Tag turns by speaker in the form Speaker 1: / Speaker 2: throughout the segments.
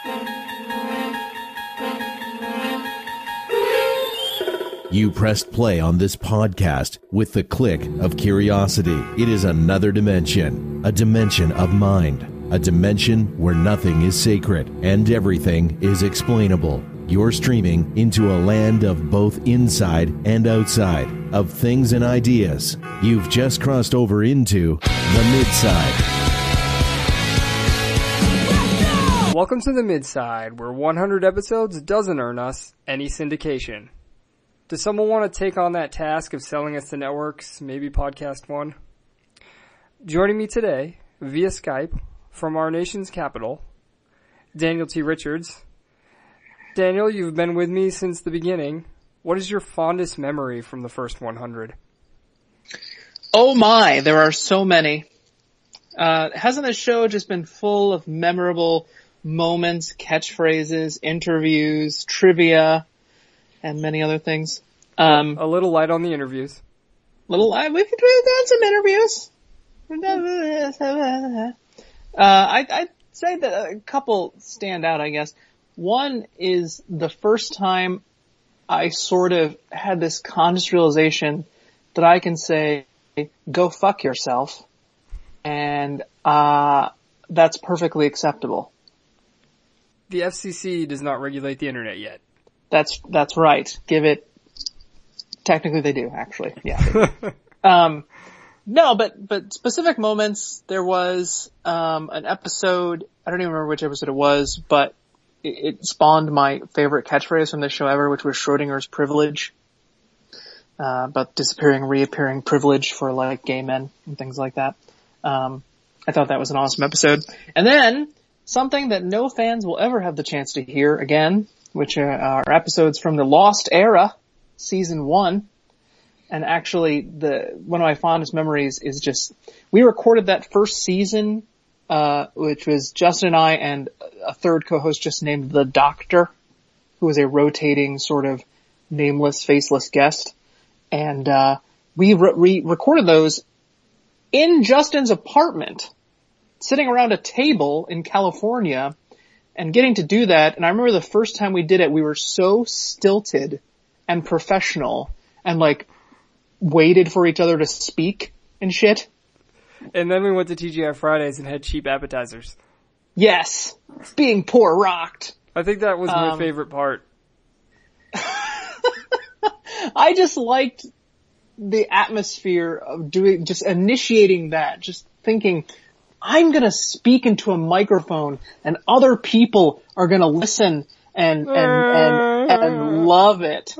Speaker 1: You pressed play on this podcast with the click of curiosity. It is another dimension, a dimension of mind, a dimension where nothing is sacred and everything is explainable. You're streaming into a land of both inside and outside, of things and ideas. You've just crossed over into the Midside.
Speaker 2: Welcome to the Midside, where 100 episodes doesn't earn us any syndication. Does someone want to take on that task of selling us to networks, maybe Podcast One? Joining me today, via Skype, from our nation's capital, Daniel T. Richards. Daniel, you've been with me since the beginning. What is your fondest memory from the first 100?
Speaker 3: Oh my, there are so many. Hasn't the show just been full of memorable moments, catchphrases, interviews, trivia, and many other things?
Speaker 2: A little light on the interviews.
Speaker 3: We've done some interviews. I'd say that a couple stand out, I guess. One is the first time I sort of had this conscious realization that I can say, go fuck yourself, and that's perfectly acceptable.
Speaker 2: The FCC does not regulate the internet yet.
Speaker 3: That's right. Technically they do, actually. Yeah. No, but specific moments, there was, an episode, I don't even remember which episode it was, but it spawned my favorite catchphrase from the show ever, which was Schrodinger's privilege. About disappearing, reappearing privilege for like gay men and things like that. I thought that was an awesome episode. And then, something that no fans will ever have the chance to hear again, which are episodes from the Lost Era, season 1. And actually, one of my fondest memories is just, we recorded that first season, which was Justin and I and a third co-host just named the Doctor, who was a rotating sort of nameless, faceless guest. And, we recorded those in Justin's apartment, sitting around a table in California, and getting to do that. And I remember the first time we did it, we were so stilted and professional and like waited for each other to speak and shit.
Speaker 2: And then we went to TGI Fridays and had cheap appetizers.
Speaker 3: Yes. Being poor rocked.
Speaker 2: I think that was my favorite part.
Speaker 3: I just liked the atmosphere of just initiating that, just thinking, I'm gonna speak into a microphone and other people are gonna listen and love it.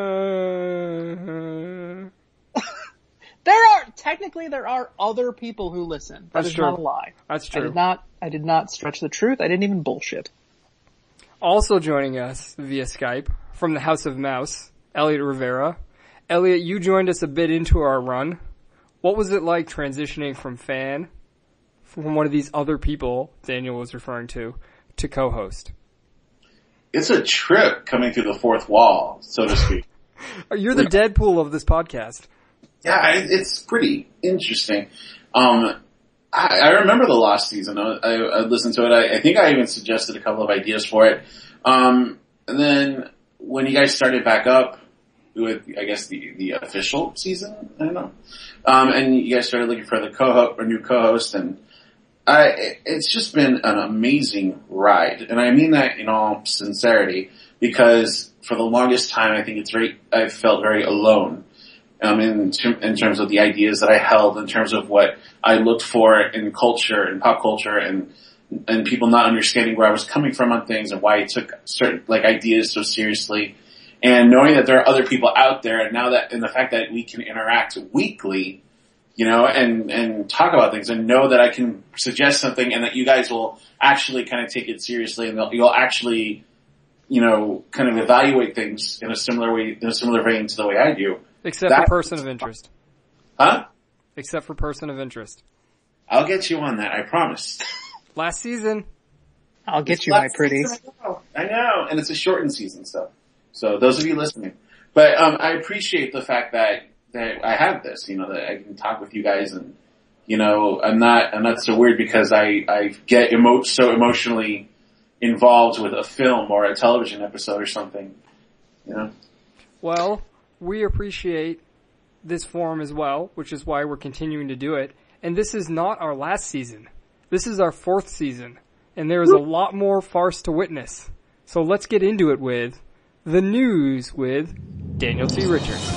Speaker 3: There are other people who listen. That is true. Not a lie.
Speaker 2: That's true.
Speaker 3: I did not stretch the truth. I didn't even bullshit.
Speaker 2: Also joining us via Skype from the House of Mouse, Elliot Rivera. Elliot, you joined us a bit into our run. What was it like transitioning from one of these other people Daniel was referring to co-host?
Speaker 4: It's a trip coming through the fourth wall, so to speak.
Speaker 2: You're the Deadpool of this podcast.
Speaker 4: Yeah, it's pretty interesting. I remember the last season. I listened to it. I think I even suggested a couple of ideas for it. And then when you guys started back up with, I guess, the official season, I don't know. And you guys started looking for the new co-host, and it's just been an amazing ride. And I mean that in all sincerity, because for the longest time, I felt very alone. In terms of the ideas that I held, in terms of what I looked for in culture and pop culture, and people not understanding where I was coming from on things and why I took certain ideas so seriously, and knowing that there are other people out there, and the fact that we can interact weekly, and talk about things, and know that I can suggest something and that you guys will actually kind of take it seriously, and you'll actually, kind of evaluate things in a similar vein to the way I do.
Speaker 2: Except for person of interest.
Speaker 4: Huh?
Speaker 2: Except for person of interest.
Speaker 4: I'll get you on that, I promise.
Speaker 2: Last season.
Speaker 3: I'll get you, my pretty.
Speaker 4: I know, and it's a shortened season, so those of you listening. But I appreciate the fact that I have this, that I can talk with you guys, and I'm not so weird because I get so emotionally involved with a film or a television episode or something. You know?
Speaker 2: Well, we appreciate this forum as well, which is why we're continuing to do it. And this is not our last season. This is our 4th season. And there is a lot more farce to witness. So let's get into it with the news with Daniel T. Richards.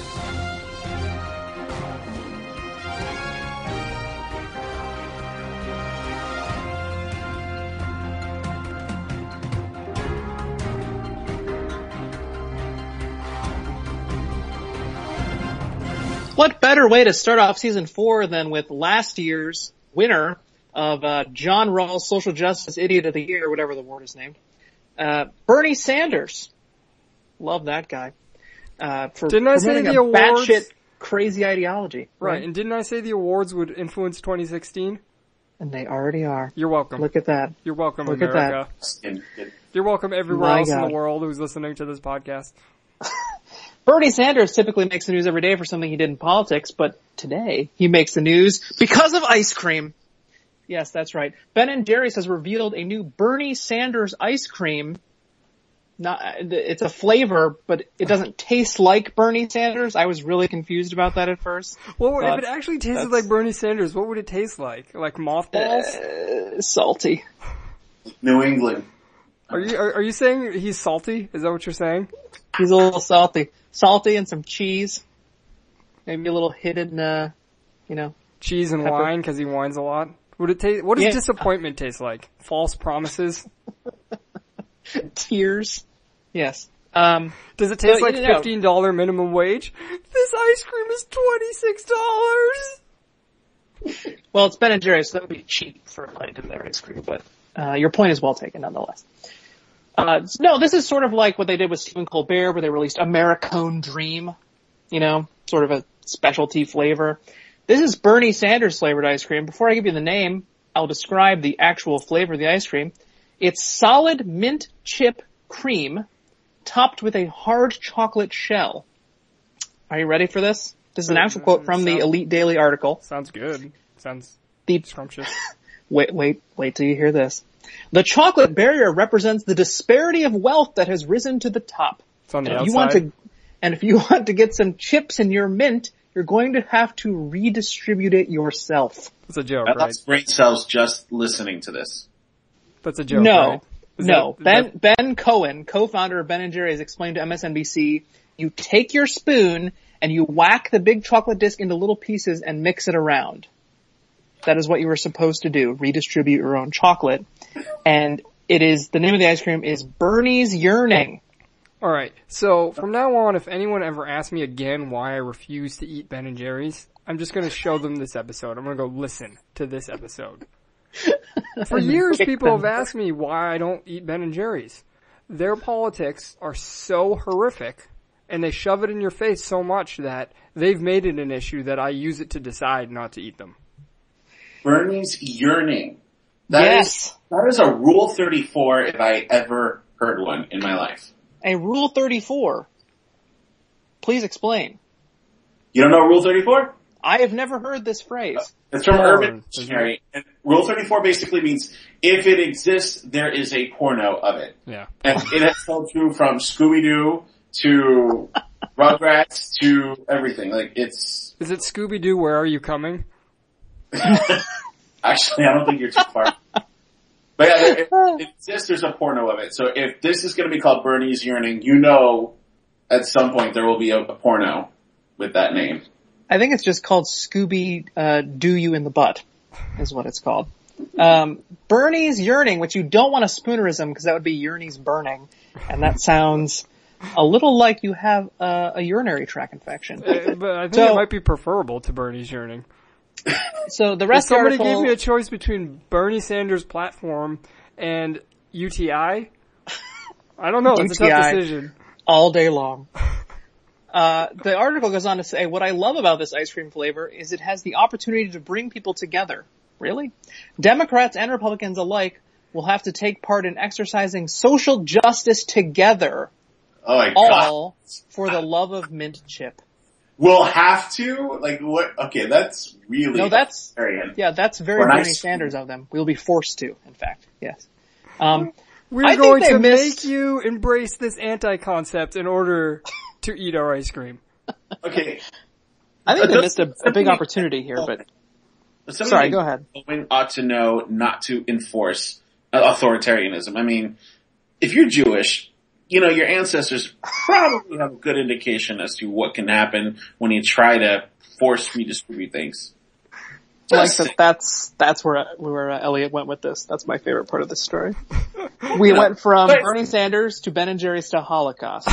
Speaker 3: What better way to start off season 4 than with last year's winner of John Rawls Social Justice Idiot of the Year, whatever the award is named, Bernie Sanders. Love that guy. For
Speaker 2: didn't I say
Speaker 3: promoting
Speaker 2: the
Speaker 3: a
Speaker 2: awards?
Speaker 3: batshit crazy ideology.
Speaker 2: Right, and didn't I say the awards would influence 2016?
Speaker 3: And they already are.
Speaker 2: You're welcome.
Speaker 3: Look at that.
Speaker 2: You're welcome,
Speaker 3: Look at
Speaker 2: America. You're welcome everywhere
Speaker 3: My
Speaker 2: else in
Speaker 3: God.
Speaker 2: the world who's listening to this podcast.
Speaker 3: Bernie Sanders typically makes the news every day for something he did in politics, but today he makes the news because of ice cream. Yes, that's right. Ben & Jerry's has revealed a new Bernie Sanders ice cream. It's a flavor, but it doesn't taste like Bernie Sanders. I was really confused about that at first.
Speaker 2: Well, if it actually tasted like Bernie Sanders, what would it taste like? Like mothballs?
Speaker 3: Salty.
Speaker 4: New England.
Speaker 2: Are you saying he's salty? Is that what you're saying?
Speaker 3: He's a little salty. Salty and some cheese. Maybe a little hidden,
Speaker 2: Cheese and
Speaker 3: pepper.
Speaker 2: wine, because he whines a lot. Would it taste? What does
Speaker 3: Yeah.
Speaker 2: disappointment taste like? False promises?
Speaker 3: tears. Yes.
Speaker 2: Does it taste
Speaker 3: Well,
Speaker 2: like
Speaker 3: you know-
Speaker 2: $15 minimum wage? This ice cream is $26.
Speaker 3: Well, it's Ben & Jerry's, so that would be cheap for a pint of their ice cream, but your point is well taken nonetheless. No, this is sort of like what they did with Stephen Colbert, where they released Americone Dream, sort of a specialty flavor. This is Bernie Sanders flavored ice cream. Before I give you the name, I'll describe the actual flavor of the ice cream. It's solid mint chip cream topped with a hard chocolate shell. Are you ready for this? This is an actual quote from the Elite Daily article.
Speaker 2: Sounds good. Sounds
Speaker 3: The
Speaker 2: scrumptious.
Speaker 3: Wait till you hear this. The chocolate barrier represents the disparity of wealth that has risen to the top.
Speaker 2: It's on the
Speaker 3: And
Speaker 2: outside.
Speaker 3: if you want to get some chips in your mint, you're going to have to redistribute it yourself.
Speaker 2: It's a joke,
Speaker 4: I
Speaker 2: right?
Speaker 4: lost brain cells just listening to this.
Speaker 2: That's a joke,
Speaker 3: No,
Speaker 2: right? Is
Speaker 3: no.
Speaker 2: that-
Speaker 3: Ben Cohen, co-founder of Ben & Jerry's, explained to MSNBC, you take your spoon and you whack the big chocolate disc into little pieces and mix it around. That is what you were supposed to do, redistribute your own chocolate. And the name of the ice cream is Bernie's Yearning.
Speaker 2: Alright, so from now on, if anyone ever asks me again why I refuse to eat Ben & Jerry's, I'm just gonna show them this episode. I'm gonna go listen to this episode. For years, people have asked me why I don't eat Ben & Jerry's. Their politics are so horrific, and they shove it in your face so much that they've made it an issue that I use it to decide not to eat them.
Speaker 4: Bernie's Yearning.
Speaker 3: Yes.
Speaker 4: That is a Rule 34 if I ever heard one in my life.
Speaker 3: A Rule 34. Please explain.
Speaker 4: You don't know Rule 34?
Speaker 3: I have never heard this phrase.
Speaker 4: It's from
Speaker 2: Oh,
Speaker 4: Urban
Speaker 2: isn't
Speaker 4: Dictionary. And Rule 34 basically means if it exists, there is a porno of it.
Speaker 2: Yeah.
Speaker 4: And it has held true from Scooby-Doo to Rugrats to everything. Like, it's...
Speaker 2: Is it Scooby-Doo, Where Are You Coming?
Speaker 4: Actually, I don't think you're too far. But yeah, if it exists, there's a porno of it. So if this is going to be called Bernie's Yearning, at some point there will be a porno with that name.
Speaker 3: I think it's just called Scooby, Do You in the Butt, is what it's called. Bernie's Yearning, which you don't want a spoonerism because that would be Yearney's Burning. And that sounds a little like you have a urinary tract infection.
Speaker 2: But I think it might be preferable to Bernie's Yearning.
Speaker 3: So the
Speaker 2: If
Speaker 3: rest of the
Speaker 2: somebody
Speaker 3: article...
Speaker 2: gave me a choice between Bernie Sanders' platform and UTI, I don't know. It's a tough
Speaker 3: UTI.
Speaker 2: decision.
Speaker 3: all day long. The article goes on to say, what I love about this ice cream flavor is it has the opportunity to bring people together. Really? Democrats and Republicans alike will have to take part in exercising social justice together.
Speaker 4: Oh my
Speaker 3: all
Speaker 4: God.
Speaker 3: for the love of mint chip.
Speaker 4: We'll have to? Like what? Okay, that's really
Speaker 3: No, that's
Speaker 4: authoritarian.
Speaker 3: yeah, that's very
Speaker 4: Or an
Speaker 3: Bernie
Speaker 4: ice cream.
Speaker 3: Sanders of them. We'll be forced to, in fact. Yes.
Speaker 2: We're going to make you embrace this anti-concept in order to eat our ice cream.
Speaker 4: Okay.
Speaker 3: I think they missed a big opportunity here, but... Sorry, go ahead.
Speaker 4: Women ought to know not to enforce authoritarianism. I mean, if you're Jewish, you know, your ancestors probably have a good indication as to what can happen when you try to force redistribute things.
Speaker 3: That's where Elliot went with this. That's my favorite part of this story. We went from Bernie Sanders to Ben and Jerry's to Holocaust.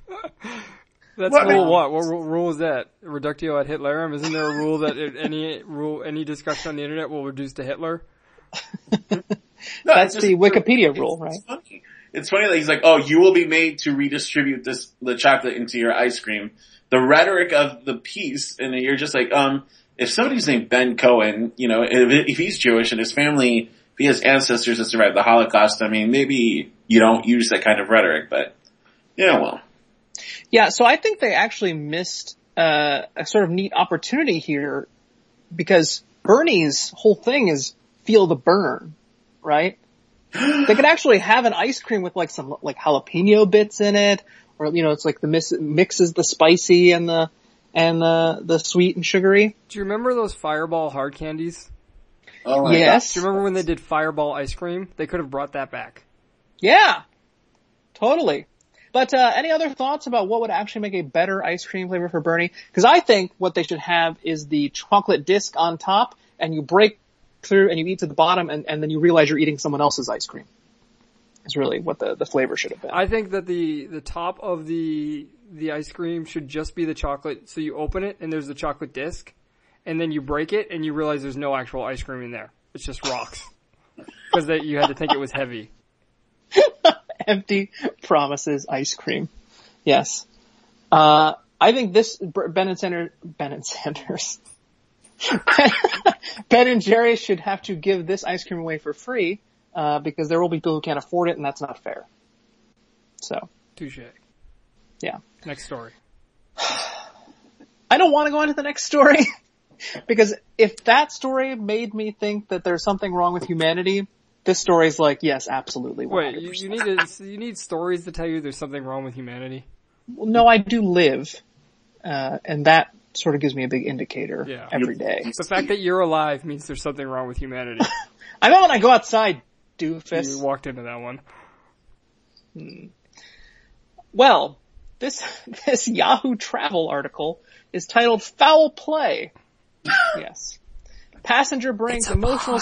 Speaker 2: That's rule what? What rule is that? Reductio ad Hitlerum? Isn't there a rule that any discussion on the internet will reduce to Hitler?
Speaker 3: That's the Wikipedia rule, right?
Speaker 4: It's funny that he's like, oh, you will be made to redistribute the chocolate into your ice cream. The rhetoric of the piece, and you're just like, if somebody's named Ben Cohen, you know, if he's Jewish and his family, if he has ancestors that survived the Holocaust, I mean, maybe you don't use that kind of rhetoric, but, yeah, well.
Speaker 3: Yeah, so I think they actually missed a sort of neat opportunity here because Bernie's whole thing is feel the burn, right? They could actually have an ice cream with like some like jalapeno bits in it, or you know, it's like the mixes the spicy and the sweet and sugary.
Speaker 2: Do you remember those Fireball hard candies?
Speaker 4: Oh
Speaker 3: yes.
Speaker 2: Do you remember when they did Fireball ice cream? They could have brought that back.
Speaker 3: Yeah, totally. But any other thoughts about what would actually make a better ice cream flavor for Bernie? Because I think what they should have is the chocolate disc on top, and you break through and you eat to the bottom, and then you realize you're eating someone else's ice cream. Is really what the flavor should have been.
Speaker 2: I think that the top of the ice cream should just be the chocolate. So you open it and there's the chocolate disc, and then you break it and you realize there's no actual ice cream in there. It's just rocks. Because you had to think it was heavy.
Speaker 3: Empty promises ice cream. Yes. I think this, Ben and Sanders, Ben and Jerry should have to give this ice cream away for free, because there will be people who can't afford it and that's not fair. So.
Speaker 2: Touche.
Speaker 3: Yeah.
Speaker 2: Next story.
Speaker 3: I don't want to go on to the next story because if that story made me think that there's something wrong with humanity, this story's like, yes, absolutely. 100%.
Speaker 2: Wait, you need stories to tell you there's something wrong with humanity?
Speaker 3: Well, no, I do live, and that sort of gives me a big indicator every day.
Speaker 2: The fact that you're alive means there's something wrong with humanity.
Speaker 3: I know when I go outside, doofus.
Speaker 2: You walked into that one.
Speaker 3: Well, this Yahoo Travel article is titled "Foul Play." Yes, passenger brings emotional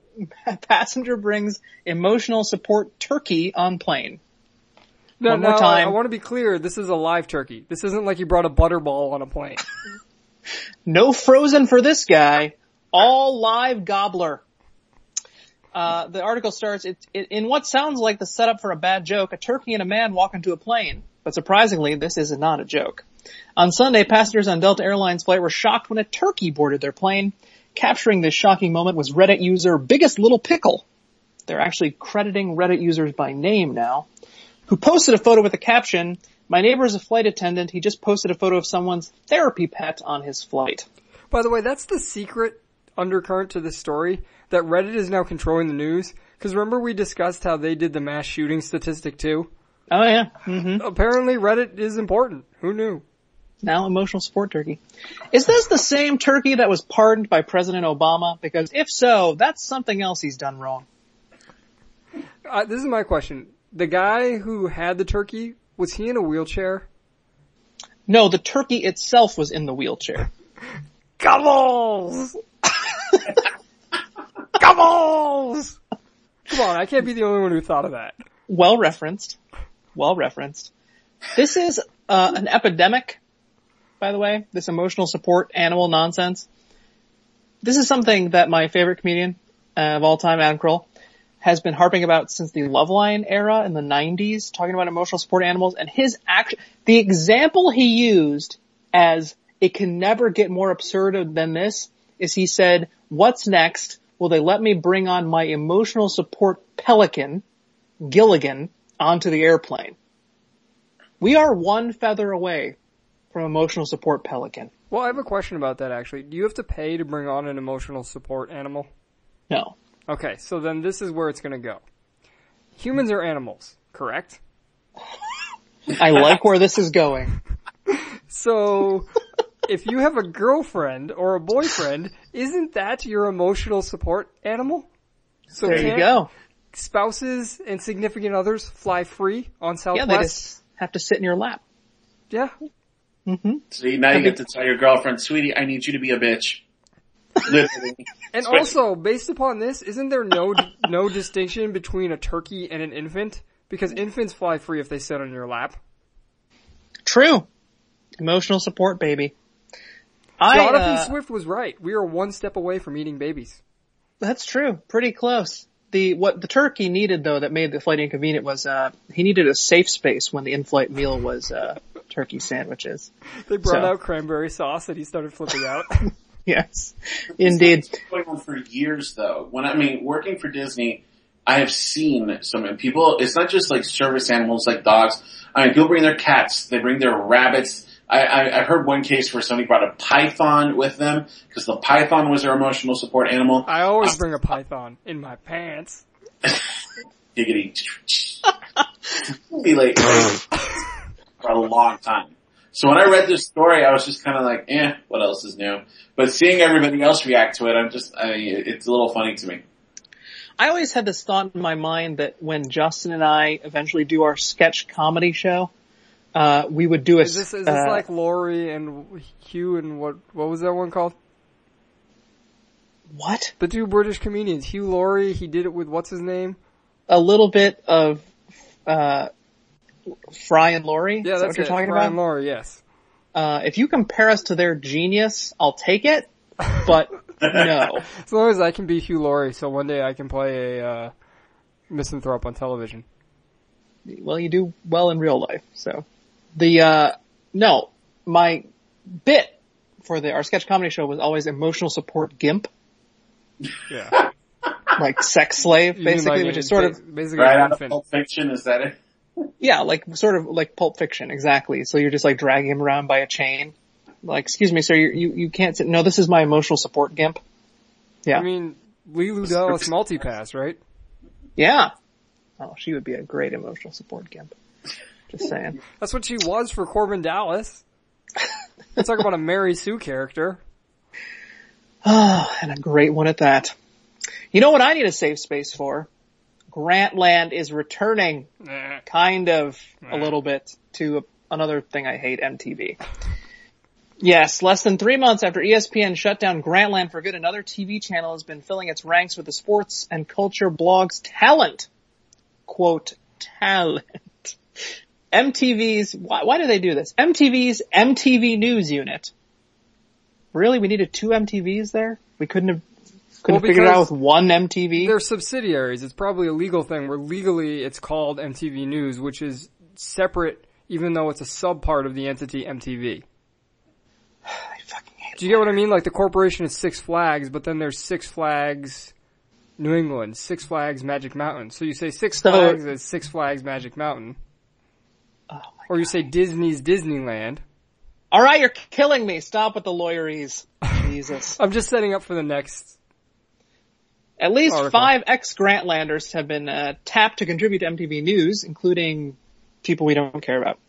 Speaker 3: support turkey on plane.
Speaker 2: No,
Speaker 3: One more time.
Speaker 2: I want to be clear. This is a live turkey. This isn't like you brought a butterball on a plane.
Speaker 3: No frozen for this guy. All live gobbler. The article starts, in what sounds like the setup for a bad joke, a turkey and a man walk into a plane. But surprisingly, this is not a joke. On Sunday, passengers on Delta Airlines flight were shocked when a turkey boarded their plane. Capturing this shocking moment was Reddit user Biggest Little Pickle. They're actually crediting Reddit users by name now, who posted a photo with the caption, "My neighbor is a flight attendant. He just posted a photo of someone's therapy pet on his flight."
Speaker 2: By the way, that's the secret undercurrent to this story, that Reddit is now controlling the news. Because remember we discussed how they did the mass shooting statistic too?
Speaker 3: Oh yeah. Mm-hmm.
Speaker 2: Apparently Reddit is important. Who knew?
Speaker 3: Now emotional support turkey. Is this the same turkey that was pardoned by President Obama? Because if so, that's something else he's done wrong.
Speaker 2: This is my question. The guy who had the turkey, was he in a wheelchair?
Speaker 3: No, the turkey itself was in the wheelchair.
Speaker 2: Gobbles! Gobbles! Come on, I can't be the only one who thought of that.
Speaker 3: Well referenced. This is an epidemic, by the way, this emotional support animal nonsense. This is something that my favorite comedian of all time, Adam Kroll, has been harping about since the Loveline era in the 90s, talking about emotional support animals, and the example he used as it can never get more absurd than this is he said, "What's next? Will they let me bring on my emotional support pelican, Gilligan, onto the airplane?" We are one feather away from emotional support pelican.
Speaker 2: Well, I have a question about that actually. Do you have to pay to bring on an emotional support animal?
Speaker 3: No.
Speaker 2: Okay, so then this is where it's going to go. humans are animals, correct?
Speaker 3: I like where this is going.
Speaker 2: So, if you have a girlfriend or a boyfriend, isn't that your emotional support animal? So
Speaker 3: There you
Speaker 2: can't
Speaker 3: go.
Speaker 2: spouses and significant others fly free on
Speaker 3: Yeah,
Speaker 2: Southwest?
Speaker 3: they just have to sit in your lap.
Speaker 2: Yeah.
Speaker 4: So now you get to tell your girlfriend, sweetie, I need you to be a bitch. Literally.
Speaker 2: And also, based upon this, isn't there no distinction between a turkey and an infant? Because infants fly free if they sit on your lap.
Speaker 3: True. Emotional support, baby.
Speaker 2: Jonathan Swift was right. We are one step away from eating babies.
Speaker 3: That's true. Pretty close. What the turkey needed, though, that made the flight inconvenient was, he needed a safe space when the in-flight meal was, turkey sandwiches.
Speaker 2: They brought out cranberry sauce and he started flipping out.
Speaker 3: Yes. Indeed.
Speaker 4: It's been going on for years, though. Working for Disney, I have seen some people, it's not just like service animals like dogs. People bring their cats, they bring their rabbits. I heard one case where somebody brought a python with them because the python was their emotional support animal.
Speaker 2: I always bring a python in my pants.
Speaker 4: Giggity. Be like for a long time. So when I read this story, I was just kind of like, what else is new? But seeing everybody else react to it, it's a little funny to me.
Speaker 3: I always had this thought in my mind that when Justin and I eventually do our sketch comedy show, we would do
Speaker 2: Is this like Lori and Hugh and what was that one called?
Speaker 3: What?
Speaker 2: The two British comedians, Hugh Laurie, he did it with what's his name?
Speaker 3: A little bit of, Fry and Laurie?
Speaker 2: Yeah,
Speaker 3: Is that
Speaker 2: that's
Speaker 3: what you're
Speaker 2: it.
Speaker 3: talking
Speaker 2: Fry
Speaker 3: about?
Speaker 2: and Laurie, yes.
Speaker 3: If you compare us to their genius, I'll take it, but no.
Speaker 2: As long as I can be Hugh Laurie, so one day I can play a misanthrope on television.
Speaker 3: Well, you do well in real life, so. My bit for our sketch comedy show was always emotional support gimp.
Speaker 2: Yeah.
Speaker 3: Like sex slave,
Speaker 2: You mean
Speaker 3: basically,
Speaker 2: like
Speaker 3: which is sort of,
Speaker 2: basically
Speaker 4: Right
Speaker 2: an
Speaker 4: out of
Speaker 2: infant.
Speaker 4: Pulp Fiction, is that it?
Speaker 3: yeah, like sort of like Pulp Fiction, exactly. So you're just like dragging him around by a chain. Like, excuse me, sir, you can't sit, no, this is my emotional support gimp. Yeah.
Speaker 2: I mean, Lulu Dallas multipass, right?
Speaker 3: Yeah. Oh, she would be a great emotional support gimp. Just saying.
Speaker 2: That's what she was for Corbin Dallas. Let's talk about a Mary Sue character.
Speaker 3: Oh, and a great one at that. You know what I need a safe space for? Grantland is returning, kind of, a little bit, to another thing I hate, MTV. Yes, less than 3 months after ESPN shut down Grantland for good, another TV channel has been filling its ranks with the sports and culture blog's talent. Quote, talent. MTV's, why do they do this? MTV's MTV News unit. Really? We needed two MTVs there? We couldn't figure it out with one MTV?
Speaker 2: They're subsidiaries. It's probably a legal thing where legally it's called MTV News, which is separate even though it's a sub part of the entity MTV.
Speaker 3: I fucking hate
Speaker 2: Do you get what I mean? Like the corporation is Six Flags, but then there's Six Flags New England, Six Flags Magic Mountain. So you say Six Flags is Six Flags Magic Mountain.
Speaker 3: Oh my
Speaker 2: Or you say Disney's Disneyland.
Speaker 3: Alright, you're killing me. Stop with the lawyerese. Jesus.
Speaker 2: I'm just setting up for the next.
Speaker 3: At least
Speaker 2: article.
Speaker 3: 5 ex-Grantlanders have been tapped to contribute to MTV News, including people we don't care about.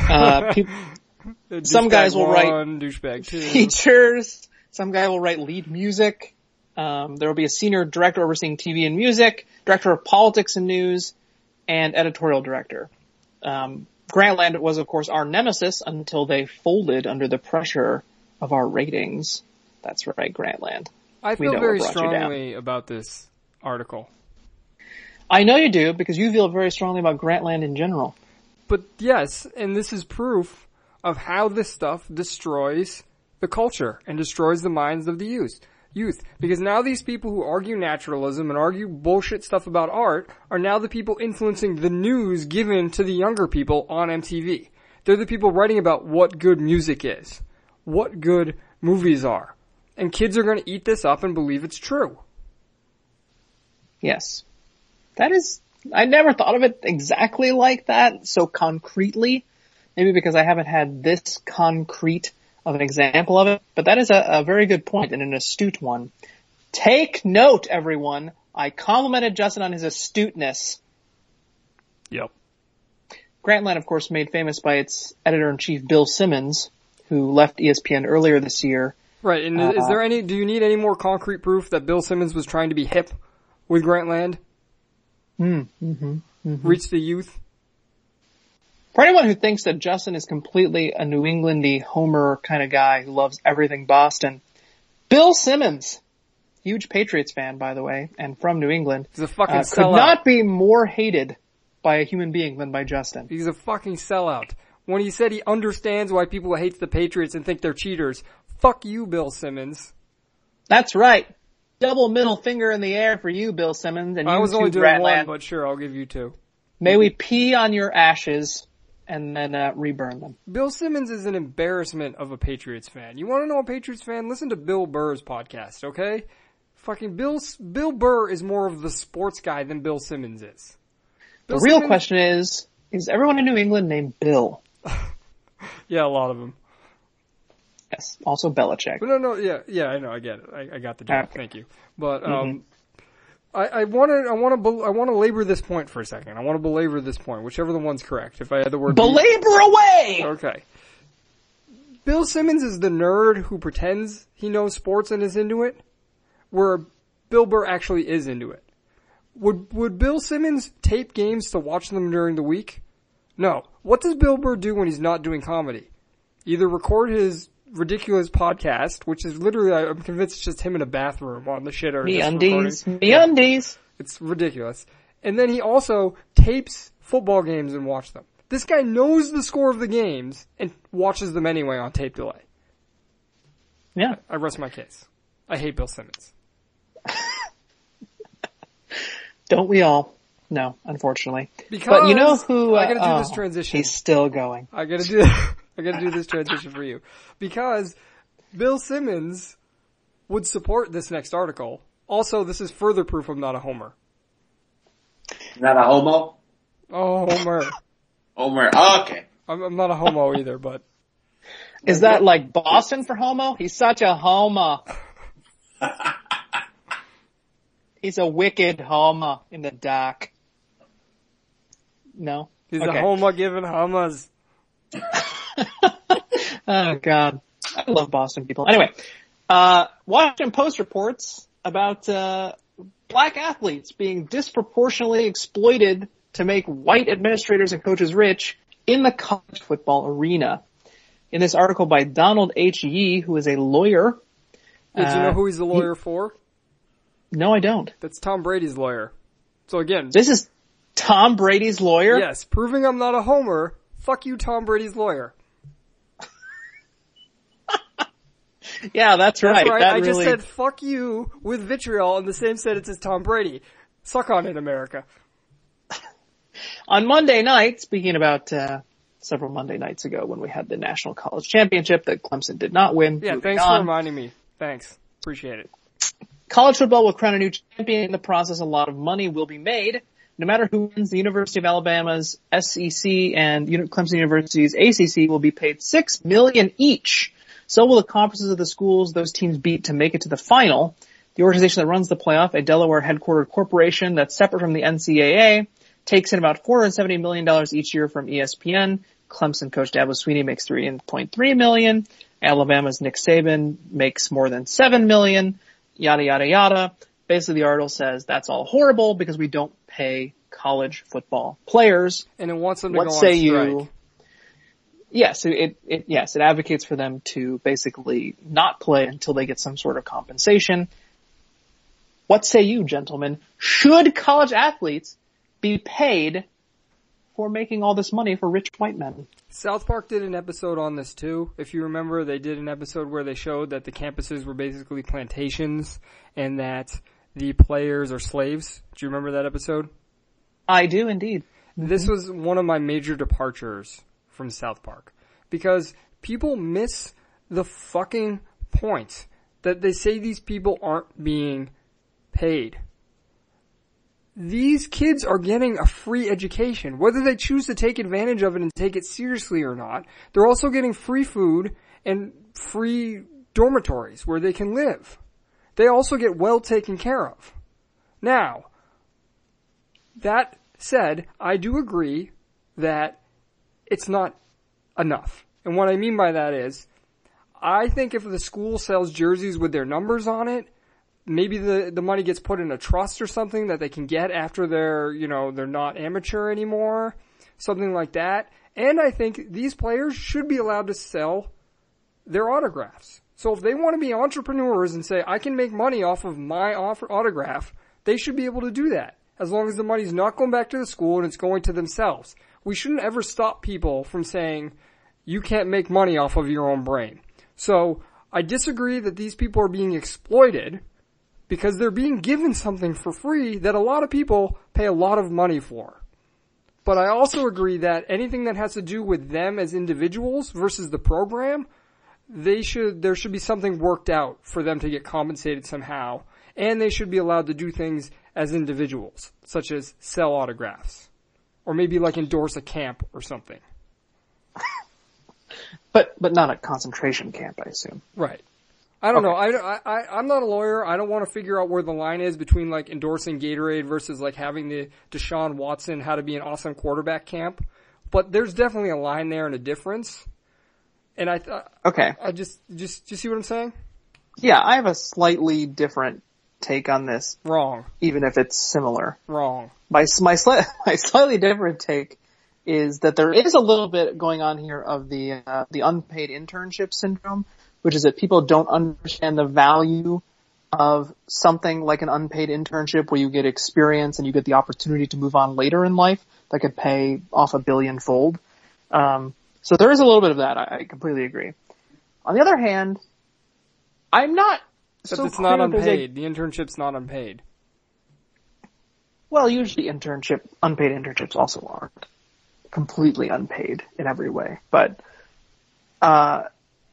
Speaker 3: Some guys will write
Speaker 2: douchebag 2.
Speaker 3: features. Some guy will write lead music. There will be a senior director overseeing TV and music, director of politics and news, and editorial director. Grantland was, of course, our nemesis until they folded under the pressure of our ratings. That's right, Grantland.
Speaker 2: I
Speaker 3: We
Speaker 2: feel
Speaker 3: know
Speaker 2: very
Speaker 3: what brought you down.
Speaker 2: strongly about this article.
Speaker 3: I know you do, because you feel very strongly about Grantland in general.
Speaker 2: But yes, and this is proof of how this stuff destroys the culture and destroys the minds of the youth. Because now these people who argue naturalism and argue bullshit stuff about art are now the people influencing the news given to the younger people on MTV. They're the people writing about what good music is, what good movies are. And kids are going to eat this up and believe it's true.
Speaker 3: Yes. I never thought of it exactly like that, so concretely. Maybe because I haven't had this concrete of an example of it, but that is a very good point and an astute one. Take note, everyone. I complimented Justin on his astuteness.
Speaker 2: Yep.
Speaker 3: Grantland, of course, made famous by its editor-in-chief, Bill Simmons, who left ESPN earlier this year.
Speaker 2: Right, and do you need any more concrete proof that Bill Simmons was trying to be hip with Grantland? Reach the youth?
Speaker 3: For anyone who thinks that Justin is completely a New Englandy homer kind of guy who loves everything Boston, Bill Simmons, huge Patriots fan, by the way, and from New England,
Speaker 2: He's a fucking sellout.
Speaker 3: could not be more hated by a human being than by Justin.
Speaker 2: He's a fucking sellout. When he said he understands why people hate the Patriots and think they're cheaters, fuck you, Bill Simmons.
Speaker 3: That's right. Double middle finger in the air for you, Bill Simmons, and
Speaker 2: I
Speaker 3: you
Speaker 2: was
Speaker 3: too,
Speaker 2: only doing
Speaker 3: Grantland.
Speaker 2: one, but sure, I'll give you two.
Speaker 3: May we pee on your ashes and then reburn them.
Speaker 2: Bill Simmons is an embarrassment of a Patriots fan. You want to know a Patriots fan? Listen to Bill Burr's podcast, okay? Fucking Bill Burr is more of the sports guy than Bill Simmons is.
Speaker 3: The real question is everyone in New England named Bill?
Speaker 2: Yeah, a lot of them.
Speaker 3: Yes, also Belichick.
Speaker 2: But no, yeah, I know, I get it. I got the joke. Okay. Thank you. But I want to labor this point for a second. I want to belabor this point, whichever the one's correct. If I had the word
Speaker 3: belabor away.
Speaker 2: Okay. Bill Simmons is the nerd who pretends he knows sports and is into it, where Bill Burr actually is into it. Would Bill Simmons tape games to watch them during the week? No. What does Bill Burr do when he's not doing comedy? Either record his ridiculous podcast, which is literally, I'm convinced it's just him in a bathroom on the shitter.
Speaker 3: MeUndies.
Speaker 2: It's ridiculous. And then he also tapes football games and watch them. This guy knows the score of the games and watches them anyway on tape delay.
Speaker 3: Yeah.
Speaker 2: I rest my case. I hate Bill Simmons.
Speaker 3: Don't we all? No, unfortunately.
Speaker 2: Because
Speaker 3: but you know who?
Speaker 2: I gotta do this transition.
Speaker 3: He's still going.
Speaker 2: I gotta do this transition for you. Because Bill Simmons would support this next article. Also, this is further proof I'm not a homer.
Speaker 4: Not a homo?
Speaker 2: Oh, homer.
Speaker 4: Homer, okay.
Speaker 2: I'm not a homo either, but...
Speaker 3: Is that like Boston for homo? He's such a homo. He's a wicked homo in the dock. No?
Speaker 2: He's a homo giving homos.
Speaker 3: Oh God. I love Boston people. Anyway, Washington Post reports about, black athletes being disproportionately exploited to make white administrators and coaches rich in the college football arena. In this article by Donald H. Yee, who is a lawyer.
Speaker 2: Did you know who he's a lawyer for?
Speaker 3: No, I don't.
Speaker 2: That's Tom Brady's lawyer. So again...
Speaker 3: This is Tom Brady's lawyer?
Speaker 2: Yes, proving I'm not a homer. Fuck you, Tom Brady's lawyer.
Speaker 3: Yeah, that's right.
Speaker 2: I just said fuck you with vitriol in the same sentence as Tom Brady. Suck on it, America.
Speaker 3: On Monday night, speaking about several Monday nights ago when we had the National College Championship that Clemson did not win.
Speaker 2: Yeah, thanks for reminding me. Thanks. Appreciate it.
Speaker 3: College football will crown a new champion. In the process, a lot of money will be made. No matter who wins, the University of Alabama's SEC and Clemson University's ACC will be paid $6 million each. So will the conferences of the schools those teams beat to make it to the final. The organization that runs the playoff, a Delaware headquartered corporation that's separate from the NCAA, takes in about $470 million each year from ESPN. Clemson coach Dabo Swinney makes $3.3 million. Alabama's Nick Saban makes more than $7 million. Yada, yada, yada. Basically, the article says that's all horrible because we don't pay college football players.
Speaker 2: And it wants them to
Speaker 3: go
Speaker 2: on
Speaker 3: strike.
Speaker 2: You?
Speaker 3: Yes, it advocates for them to basically not play until they get some sort of compensation. What say you, gentlemen? Should college athletes be paid for making all this money for rich white men?
Speaker 2: South Park did an episode on this too. If you remember, they did an episode where they showed that the campuses were basically plantations and that the players are slaves. Do you remember that episode?
Speaker 3: I do indeed.
Speaker 2: This was one of my major departures from South Park because people miss the fucking point that they say these people aren't being paid. These kids are getting a free education, whether they choose to take advantage of it and take it seriously or not. They're also getting free food and free dormitories where they can live. They also get well taken care of. Now, that said, I do agree that it's not enough. And what I mean by that is, I think if the school sells jerseys with their numbers on it, maybe the money gets put in a trust or something that they can get after they're not amateur anymore, something like that. And I think these players should be allowed to sell their autographs. So if they want to be entrepreneurs and say, I can make money off of my autograph, they should be able to do that, as long as the money's not going back to the school and it's going to themselves. We shouldn't ever stop people from saying, you can't make money off of your own brain. So I disagree that these people are being exploited, because they're being given something for free that a lot of people pay a lot of money for. But I also agree that anything that has to do with them as individuals versus the program, there should be something worked out for them to get compensated somehow. And they should be allowed to do things as individuals, such as sell autographs. Or maybe like endorse a camp or something.
Speaker 3: But not a concentration camp, I assume.
Speaker 2: Right. I don't know. I'm not a lawyer. I don't want to figure out where the line is between like endorsing Gatorade versus like having the Deshaun Watson how to be an awesome quarterback camp. But there's definitely a line there and a difference. And I just see what I'm saying?
Speaker 3: Yeah, I have a slightly different take on this.
Speaker 2: Wrong.
Speaker 3: Even if it's similar.
Speaker 2: Wrong.
Speaker 3: My slightly different take is that there is a little bit going on here of the unpaid internship syndrome, which is that people don't understand the value of something like an unpaid internship where you get experience and you get the opportunity to move on later in life that could pay off a billionfold. So there is a little bit of that. I completely agree. On the other hand, I'm not
Speaker 2: But
Speaker 3: so
Speaker 2: it's not
Speaker 3: clear there's
Speaker 2: unpaid. The internship's not unpaid.
Speaker 3: Well, usually unpaid internships also aren't completely unpaid in every way. But, the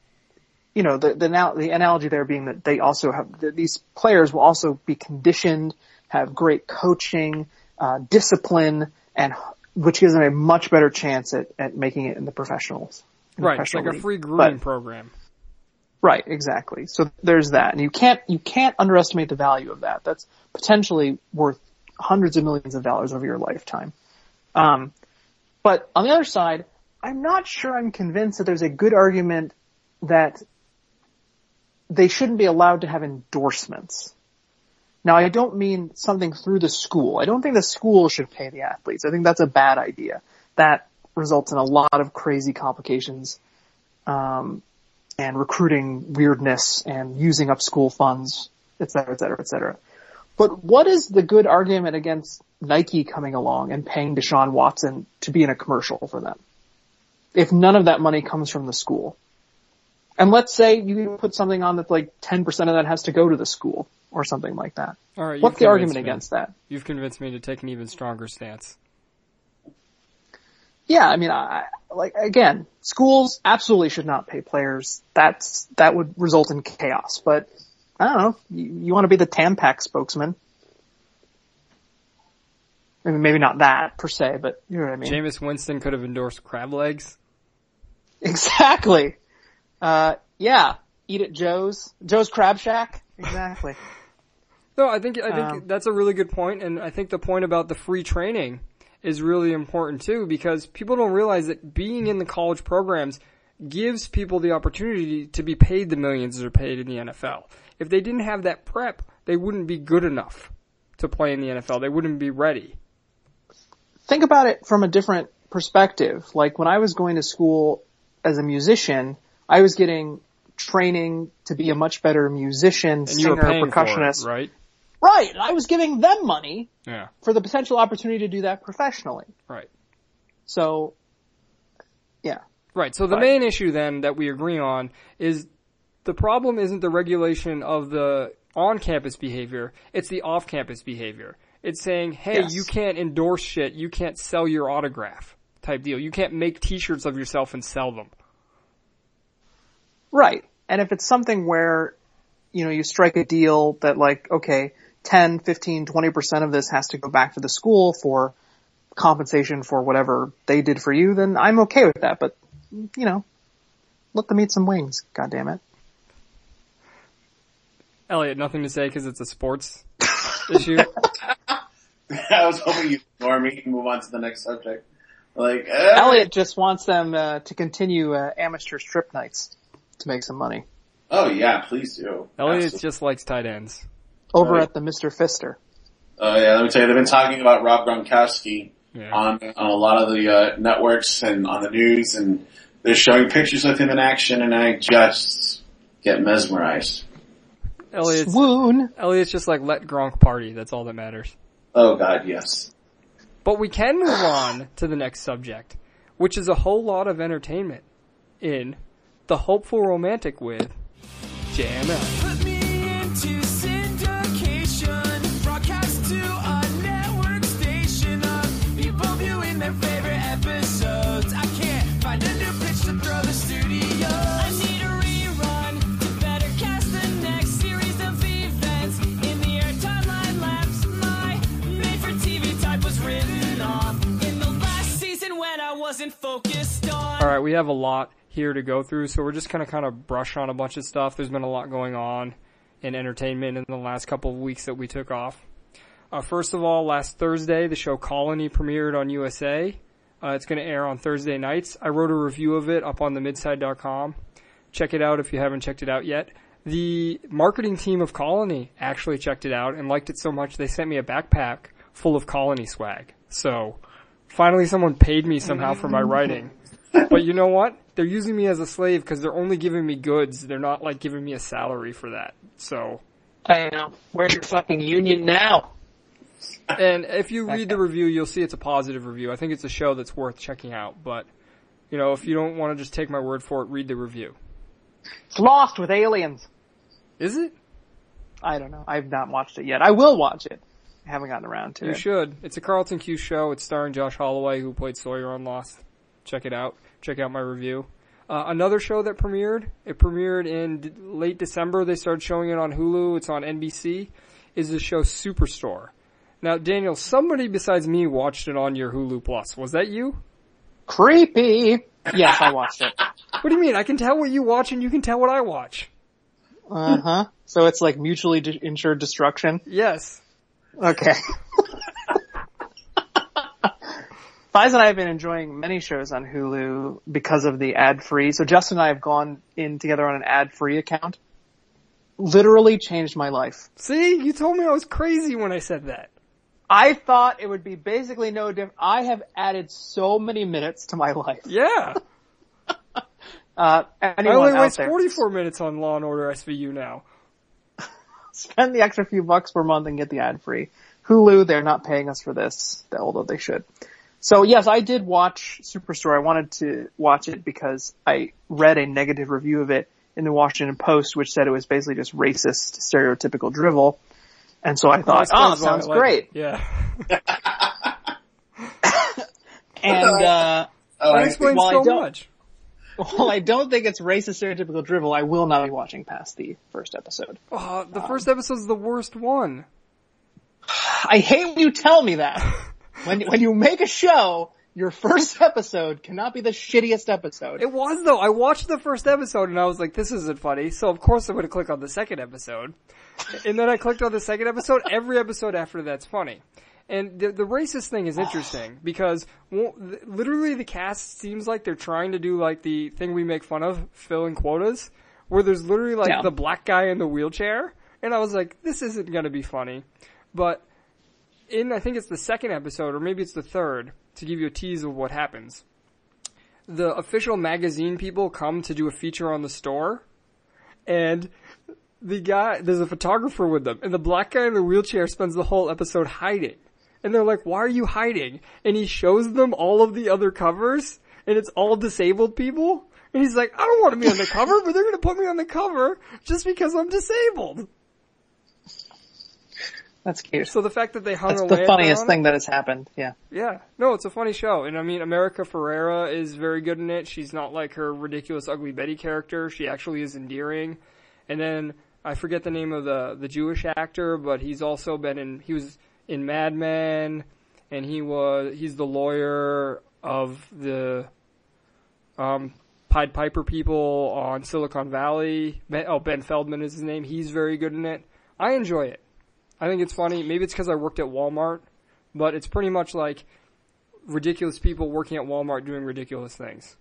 Speaker 3: analogy there being that they also these players will also be conditioned, have great coaching, discipline, and which gives them a much better chance at making it in the professionals.
Speaker 2: Right. It's like a free grooming program.
Speaker 3: Right, exactly. So there's that. And you can't underestimate the value of that. That's potentially worth hundreds of millions of dollars over your lifetime. But on the other side, I'm not sure I'm convinced that there's a good argument that they shouldn't be allowed to have endorsements. Now, I don't mean something through the school. I don't think the school should pay the athletes. I think that's a bad idea. That results in a lot of crazy complications, and recruiting weirdness and using up school funds, et cetera, et cetera, et cetera. But what is the good argument against Nike coming along and paying Deshaun Watson to be in a commercial for them, if none of that money comes from the school? And let's say you put something on that like 10% of that has to go to the school or something like that.
Speaker 2: All right,
Speaker 3: what's the argument against that?
Speaker 2: You've convinced me to take an even stronger stance.
Speaker 3: Yeah, I mean, again, schools absolutely should not pay players. That would result in chaos. But I don't know. You want to be the Tampax spokesman? I mean, maybe not that per se, but you know what I mean.
Speaker 2: Jameis Winston could have endorsed crab legs.
Speaker 3: Exactly. Yeah. Eat at Joe's Crab Shack. Exactly.
Speaker 2: No, I think that's a really good point, and I think the point about the free training is really important too, because people don't realize that being in the college programs gives people the opportunity to be paid the millions that are paid in the NFL. If they didn't have that prep, they wouldn't be good enough to play in the NFL. They wouldn't be ready.
Speaker 3: Think about it from a different perspective. Like when I was going to school as a musician, I was getting training to be a much better musician, singer, percussionist.
Speaker 2: For it, right?
Speaker 3: Right. I was giving them money
Speaker 2: Yeah.
Speaker 3: for the potential opportunity to do that professionally.
Speaker 2: Right.
Speaker 3: So, yeah.
Speaker 2: Right. So the main issue then that we agree on is the problem isn't the regulation of the on-campus behavior, it's the off-campus behavior. It's saying, hey,
Speaker 3: Yes.
Speaker 2: you can't endorse shit, you can't sell your autograph type deal. You can't make t-shirts of yourself and sell them.
Speaker 3: Right. And if it's something where, you strike a deal that like, okay, 10, 15, 20% of this has to go back to the school for compensation for whatever they did for you, then I'm okay with that. But, let them eat some wings, goddammit.
Speaker 2: Elliot, nothing to say because it's a sports issue?
Speaker 4: I was hoping you'd ignore me and move on to the next subject. Like,
Speaker 3: Elliot just wants them to continue amateur strip nights to make some money.
Speaker 4: Oh yeah, please do.
Speaker 2: Elliot
Speaker 4: Absolutely.
Speaker 2: just likes tight ends.
Speaker 3: Over
Speaker 4: Right.
Speaker 3: at the Mr. Fister.
Speaker 4: Oh yeah, let me tell you, they've been talking about Rob Gronkowski
Speaker 2: Yeah.
Speaker 4: on a lot of the networks and on the news, and they're showing pictures of him in action, and I just get mesmerized.
Speaker 2: Elliot's just like, let Gronk party. That's all that matters.
Speaker 4: Oh God, yes.
Speaker 2: But we can move on to the next subject, which is a whole lot of entertainment in The Hopeful Romantic with JML.
Speaker 5: Put me into syndication, broadcast to a network station of people viewing their favorite episodes. I can't find a new pitch to throw the studio. I need a rerun to better cast the next series of events. In the air timeline lapse, my made-for-TV type was written off in the last season when I wasn't focused on.
Speaker 2: All right, we have a lot here to go through, so we're just going to kind of brush on a bunch of stuff. There's been a lot going on in entertainment in the last couple of weeks that we took off. First of all, last Thursday, the show Colony premiered on USA. It's going to air on Thursday nights. I wrote a review of it up on themidside.com. Check it out if you haven't checked it out yet. The marketing team of Colony actually checked it out and liked it so much they sent me a backpack full of Colony swag. So, finally someone paid me somehow for my writing. But you know what? They're using me as a slave because they're only giving me goods. They're not like giving me a salary for that. So,
Speaker 3: I know. Where's your fucking union now?
Speaker 2: and if you read the review, you'll see it's a positive review. I think it's a show that's worth checking out. But, you know, if you don't want to just take my word for it, read the review.
Speaker 3: It's Lost with aliens.
Speaker 2: Is it?
Speaker 3: I don't know. I've not watched it yet. I will watch it. I haven't gotten around to
Speaker 2: You
Speaker 3: it.
Speaker 2: should. It's a Carlton Q show. It's starring Josh Holloway, who played Sawyer on Lost. Check it out. Check out my review. Another show that premiered, it premiered in late December. They started showing it on Hulu. It's on NBC, is the show Superstore. Now, Daniel, somebody besides me watched it on your Hulu Plus. Was that you?
Speaker 3: Creepy. Yes, I watched it.
Speaker 2: What do you mean? I can tell what you watch and you can tell what I watch.
Speaker 3: Uh-huh. So it's like mutually insured destruction?
Speaker 2: Yes.
Speaker 3: Okay. Fiz and I have been enjoying many shows on Hulu because of the ad-free. So Justin and I have gone in together on an ad-free account. Literally changed my life.
Speaker 2: See? You told me I was crazy when I said that.
Speaker 3: I thought it would be basically no different. I have added so many minutes to my life.
Speaker 2: Yeah.
Speaker 3: Anyone
Speaker 2: I only
Speaker 3: out
Speaker 2: waste
Speaker 3: there,
Speaker 2: 44 minutes on Law & Order SVU now.
Speaker 3: spend the extra few bucks per month and get the ad-free. Hulu, they're not paying us for this, although they should. So yes, I did watch Superstore. I wanted to watch it because I read a negative review of it in the Washington Post, which said it was basically just racist, stereotypical drivel. And so I thought,
Speaker 2: That
Speaker 3: sounds great.
Speaker 2: Yeah.
Speaker 3: And,
Speaker 2: That explains
Speaker 3: well,
Speaker 2: so much.
Speaker 3: while I don't think it's racist, stereotypical drivel, I will not be watching past the first episode.
Speaker 2: The first episode's the worst one.
Speaker 3: I hate when you tell me that. When you make a show, your first episode cannot be the shittiest episode.
Speaker 2: It was though. I watched the first episode and I was like, this isn't funny. So of course I'm going to click on the second episode. And then I clicked on the second episode. Every episode after that's funny. And the racist thing is interesting because literally the cast seems like they're trying to do like the thing we make fun of, filling quotas, where there's literally like the black guy in the wheelchair. And I was like, this isn't going to be funny. But I think it's the second episode, or maybe it's the third, to give you a tease of what happens. The official magazine people come to do a feature on the store, and there's a photographer with them, and the black guy in the wheelchair spends the whole episode hiding. And they're like, why are you hiding? And he shows them all of the other covers, and it's all disabled people. And he's like, I don't want to be on the cover, but they're going to put me on the cover just because I'm disabled.
Speaker 3: That's cute.
Speaker 2: So the fact that they hung
Speaker 3: That's
Speaker 2: a
Speaker 3: the
Speaker 2: lantern
Speaker 3: funniest
Speaker 2: on
Speaker 3: thing
Speaker 2: it,
Speaker 3: that has happened. Yeah.
Speaker 2: yeah. No, it's a funny show. And I mean, America Ferrera is very good in it. She's not like her ridiculous Ugly Betty character. She actually is endearing. And then, I forget the name of the Jewish actor, but he's also he was in Mad Men, and he's the lawyer of the, Pied Piper people on Silicon Valley. Ben Feldman is his name. He's very good in it. I enjoy it. I think it's funny. Maybe it's because I worked at Walmart, but it's pretty much like ridiculous people working at Walmart doing ridiculous things.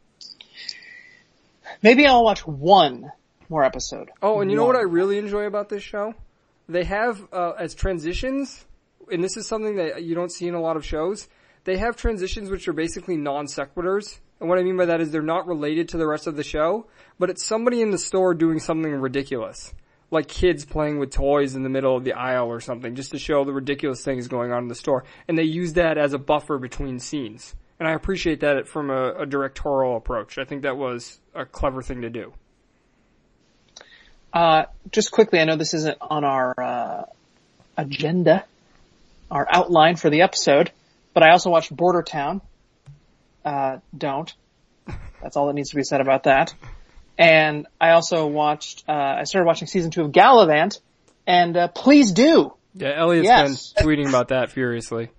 Speaker 3: Maybe I'll watch one more episode.
Speaker 2: Oh, and you know what I really enjoy about this show? They have, as transitions, and this is something that you don't see in a lot of shows, they have transitions which are basically non sequiturs. And what I mean by that is they're not related to the rest of the show, but it's somebody in the store doing something ridiculous. Like kids playing with toys in the middle of the aisle or something, just to show the ridiculous things going on in the store. And they use that as a buffer between scenes. And I appreciate that from a directorial approach. I think that was a clever thing to do.
Speaker 3: Just quickly, I know this isn't on our agenda, our outline for the episode, but I also watched Border Town. Don't. That's all that needs to be said about that. And I also watched, I started watching season 2 of Gallivant, and please do.
Speaker 2: Yeah, Elliot's
Speaker 3: Yes.
Speaker 2: been tweeting about that furiously.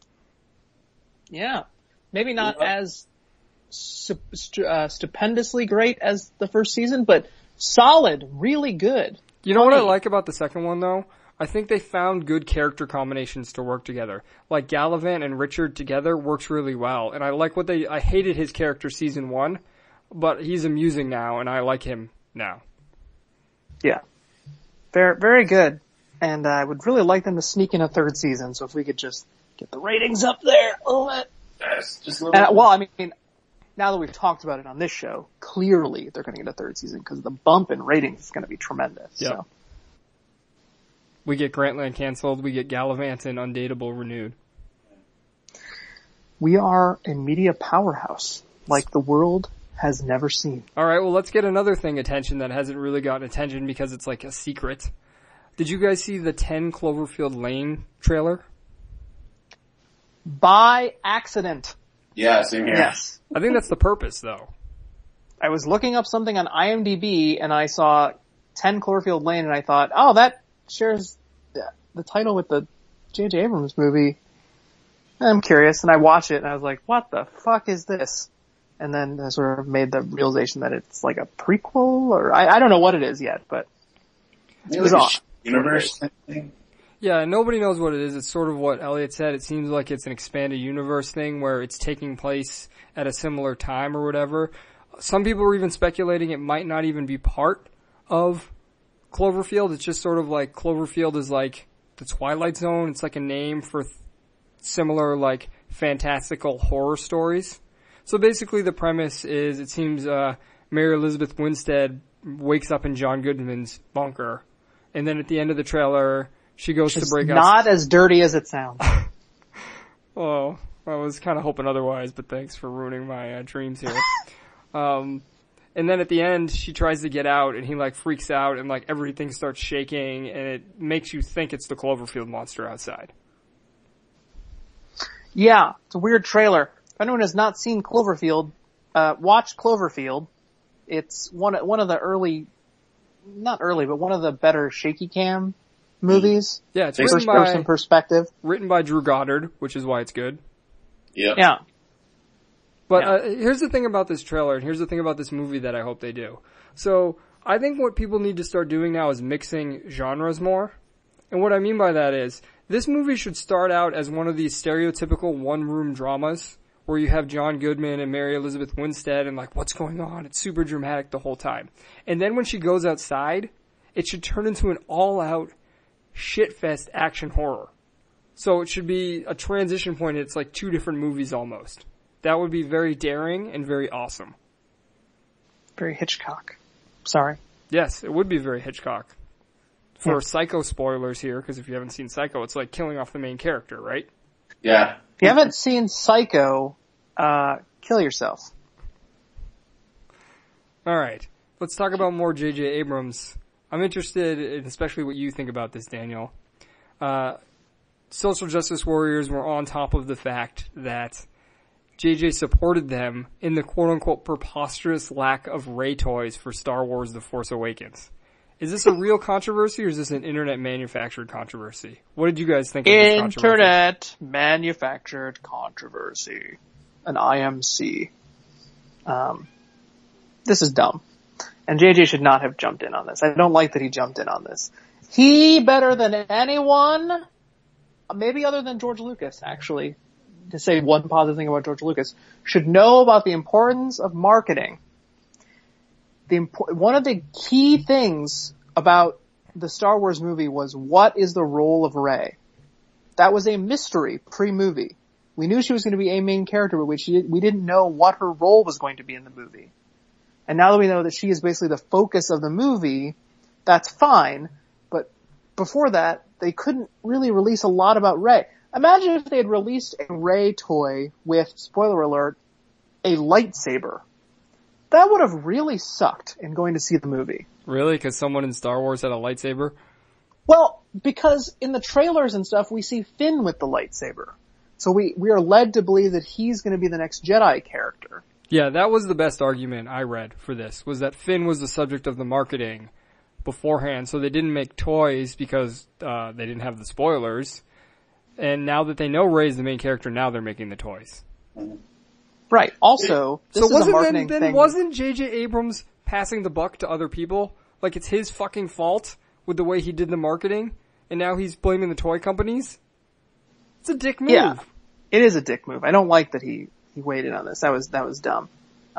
Speaker 3: Yeah. Maybe not as stupendously great as the first season, but solid, really good.
Speaker 2: You know what I
Speaker 3: Funny.
Speaker 2: like about the second one, though? I think they found good character combinations to work together. Like Gallivant and Richard together works really well. And I like I hated his character season 1, but he's amusing now, and I like him now.
Speaker 3: Yeah. Very, very good. And I would really like them to sneak in a third season, so if we could just get the ratings up there a little bit.
Speaker 4: Yes, just a little bit.
Speaker 3: Well, I mean, now that we've talked about it on this show, clearly they're going to get a third season because the bump in ratings is going to be tremendous.
Speaker 2: Yep.
Speaker 3: So.
Speaker 2: We get Grantland canceled, we get Gallivant and Undateable renewed.
Speaker 3: We are a media powerhouse like the world has never seen.
Speaker 2: Alright, well let's get another thing attention that hasn't really gotten attention because it's like a secret. Did you guys see the 10 Cloverfield Lane trailer?
Speaker 3: By accident.
Speaker 4: Yeah, same here.
Speaker 3: Yes.
Speaker 2: I think that's the purpose, though.
Speaker 3: I was looking up something on IMDb and I saw 10 Cloverfield Lane and I thought, oh, that shares the title with the J.J. Abrams movie. I'm curious, and I watched it and I was like, what the fuck is this? And then I sort of made the realization that it's like a prequel, or I don't know what it is yet, but
Speaker 4: Maybe
Speaker 3: it was
Speaker 4: like a
Speaker 3: off.
Speaker 4: universe thing.
Speaker 2: Yeah, nobody knows what it is. It's sort of what Elliot said. It seems like it's an expanded universe thing where it's taking place at a similar time or whatever. Some people are even speculating it might not even be part of Cloverfield. It's just sort of like Cloverfield is like the Twilight Zone. It's like a name for similar like fantastical horror stories. So basically the premise is it seems Mary Elizabeth Winstead wakes up in John Goodman's bunker. And then at the end of the trailer, she goes to break out.
Speaker 3: Not as dirty as it sounds.
Speaker 2: Oh, I was kind of hoping otherwise, but thanks for ruining my dreams here. And then at the end, she tries to get out, and he like freaks out, and like everything starts shaking, and it makes you think it's the Cloverfield monster outside.
Speaker 3: Yeah, it's a weird trailer. If anyone has not seen Cloverfield, watch Cloverfield. It's one of the not early, but one of the better shaky cam movies.
Speaker 2: Yeah, it's
Speaker 3: First person perspective.
Speaker 2: written by Drew Goddard, which is why it's good.
Speaker 4: Yep.
Speaker 3: Yeah.
Speaker 2: But here's the thing about this trailer, and here's the thing about this movie that I hope they do. So I think what people need to start doing now is mixing genres more. And what I mean by that is, this movie should start out as one of these stereotypical one-room dramas where you have John Goodman and Mary Elizabeth Winstead and like, what's going on? It's super dramatic the whole time. And then when she goes outside, it should turn into an all-out shitfest action horror. So it should be a transition point. It's like two different movies almost. That would be very daring and very awesome.
Speaker 3: Very Hitchcock. Sorry.
Speaker 2: Yes, it would be very Hitchcock. For Psycho spoilers here, because if you haven't seen Psycho, it's like killing off the main character, right?
Speaker 4: Yeah.
Speaker 3: If you haven't seen Psycho, kill yourself.
Speaker 2: Alright, let's talk about more J.J. Abrams. I'm interested in especially what you think about this, Daniel. Social justice warriors were on top of the fact that J.J. supported them in the quote-unquote preposterous lack of Rey toys for Star Wars The Force Awakens. Is this a real controversy or is this an internet manufactured controversy? What did you guys think of this controversy?
Speaker 3: Internet manufactured controversy. An IMC. This is dumb. And JJ should not have jumped in on this. I don't like that he jumped in on this. He, better than anyone, maybe other than George Lucas, actually, to say one positive thing about George Lucas, should know about the importance of marketing. One of the key things about the Star Wars movie was, what is the role of Rey? That was a mystery pre-movie. We knew she was going to be a main character, but we didn't know what her role was going to be in the movie. And now that we know that she is basically the focus of the movie, that's fine. But before that, they couldn't really release a lot about Rey. Imagine if they had released a Rey toy with, spoiler alert, a lightsaber. That would have really sucked in going to see the movie.
Speaker 2: Really? Because someone in Star Wars had a lightsaber?
Speaker 3: Well, because in the trailers and stuff, we see Finn with the lightsaber. So we are led to believe that he's going to be the next Jedi character.
Speaker 2: Yeah, that was the best argument I read for this, was that Finn was the subject of the marketing beforehand, so they didn't make toys because they didn't have the spoilers. And now that they know Rey's the main character, now they're making the toys.
Speaker 3: Right. Also, this is a marketing thing.
Speaker 2: Wasn't J.J. Abrams passing the buck to other people? Like, it's his fucking fault with the way he did the marketing, and now he's blaming the toy companies? It's a dick move.
Speaker 3: Yeah, it is a dick move. I don't like that he weighed in on this. That was dumb.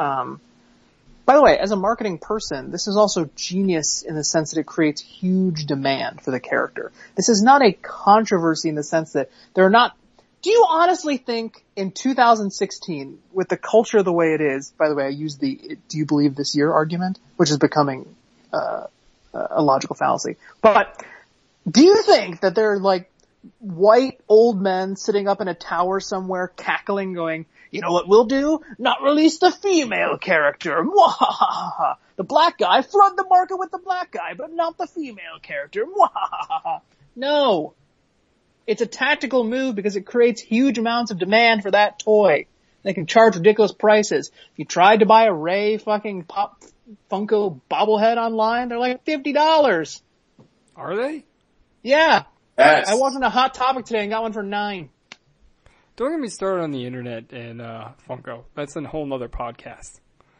Speaker 3: By the way, as a marketing person, this is also genius in the sense that it creates huge demand for the character. This is not a controversy in the sense that there are not... Do you honestly think in 2016, with the culture the way it is, by the way, I used the "do you believe this year" argument, which is becoming a logical fallacy. But do you think that there are like white old men sitting up in a tower somewhere cackling going, you know what we'll do? Not release the female character. Mwahaha. The black guy, flood the market with the black guy, but not the female character. Mwahaha. No. It's a tactical move because it creates huge amounts of demand for that toy. They can charge ridiculous prices. If you tried to buy a Rey fucking Pop Funko bobblehead online, they're like $50.
Speaker 2: Are they?
Speaker 3: Yeah.
Speaker 4: Yes.
Speaker 3: I wasn't a Hot Topic today and got one for $9.
Speaker 2: Don't get me started on the internet and Funko. That's a whole nother podcast.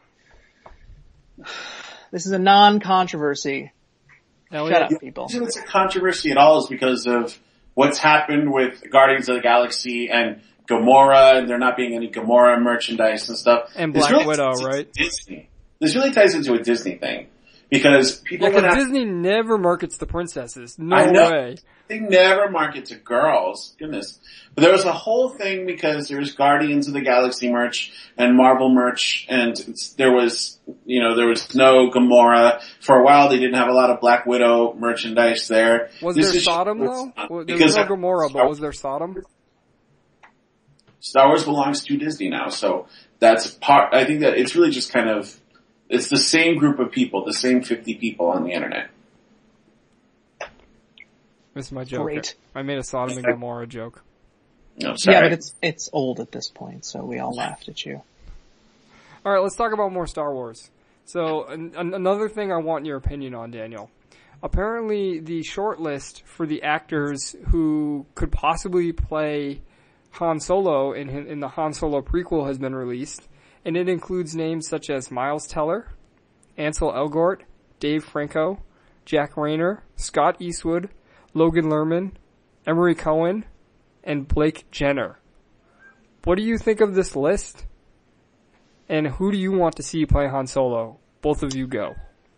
Speaker 3: This is a non-controversy. Shut up, people.
Speaker 4: The reason it's a controversy at all is because of what's happened with Guardians of the Galaxy and Gamora, and there not being any Gamora merchandise and stuff.
Speaker 2: And
Speaker 4: This
Speaker 2: Black
Speaker 4: really
Speaker 2: Widow,
Speaker 4: ties into
Speaker 2: right?
Speaker 4: Disney. This really ties into a Disney thing. Because people
Speaker 2: Yeah,
Speaker 4: would
Speaker 2: because
Speaker 4: have,
Speaker 2: Disney never markets the princesses. No
Speaker 4: I know.
Speaker 2: way.
Speaker 4: they never market to girls. Goodness. But there was a whole thing because there's Guardians of the Galaxy merch and Marvel merch, and there was no Gamora. For a while they didn't have a lot of Black Widow merchandise there.
Speaker 2: Was
Speaker 4: This
Speaker 2: there
Speaker 4: is-
Speaker 2: Sodom, though? Well, there
Speaker 4: because
Speaker 2: was no Gamora, but was there Sodom?
Speaker 4: Star Wars belongs to Disney now, so that's part, I think that it's really just kind of, it's the same group of people, the same 50 people on the internet.
Speaker 2: This is my joke.
Speaker 3: Great.
Speaker 2: I made a Sodom and Gomorrah joke.
Speaker 4: No, sorry.
Speaker 3: Yeah, but it's old at this point, so we all laughed at you.
Speaker 2: Alright, let's talk about more Star Wars. So, another thing I want your opinion on, Daniel. Apparently, the shortlist for the actors who could possibly play Han Solo in the Han Solo prequel has been released, and it includes names such as Miles Teller, Ansel Elgort, Dave Franco, Jack Rayner, Scott Eastwood, Logan Lerman, Emery Cohen, and Blake Jenner. What do you think of this list? And who do you want to see play Han Solo? Both of you go.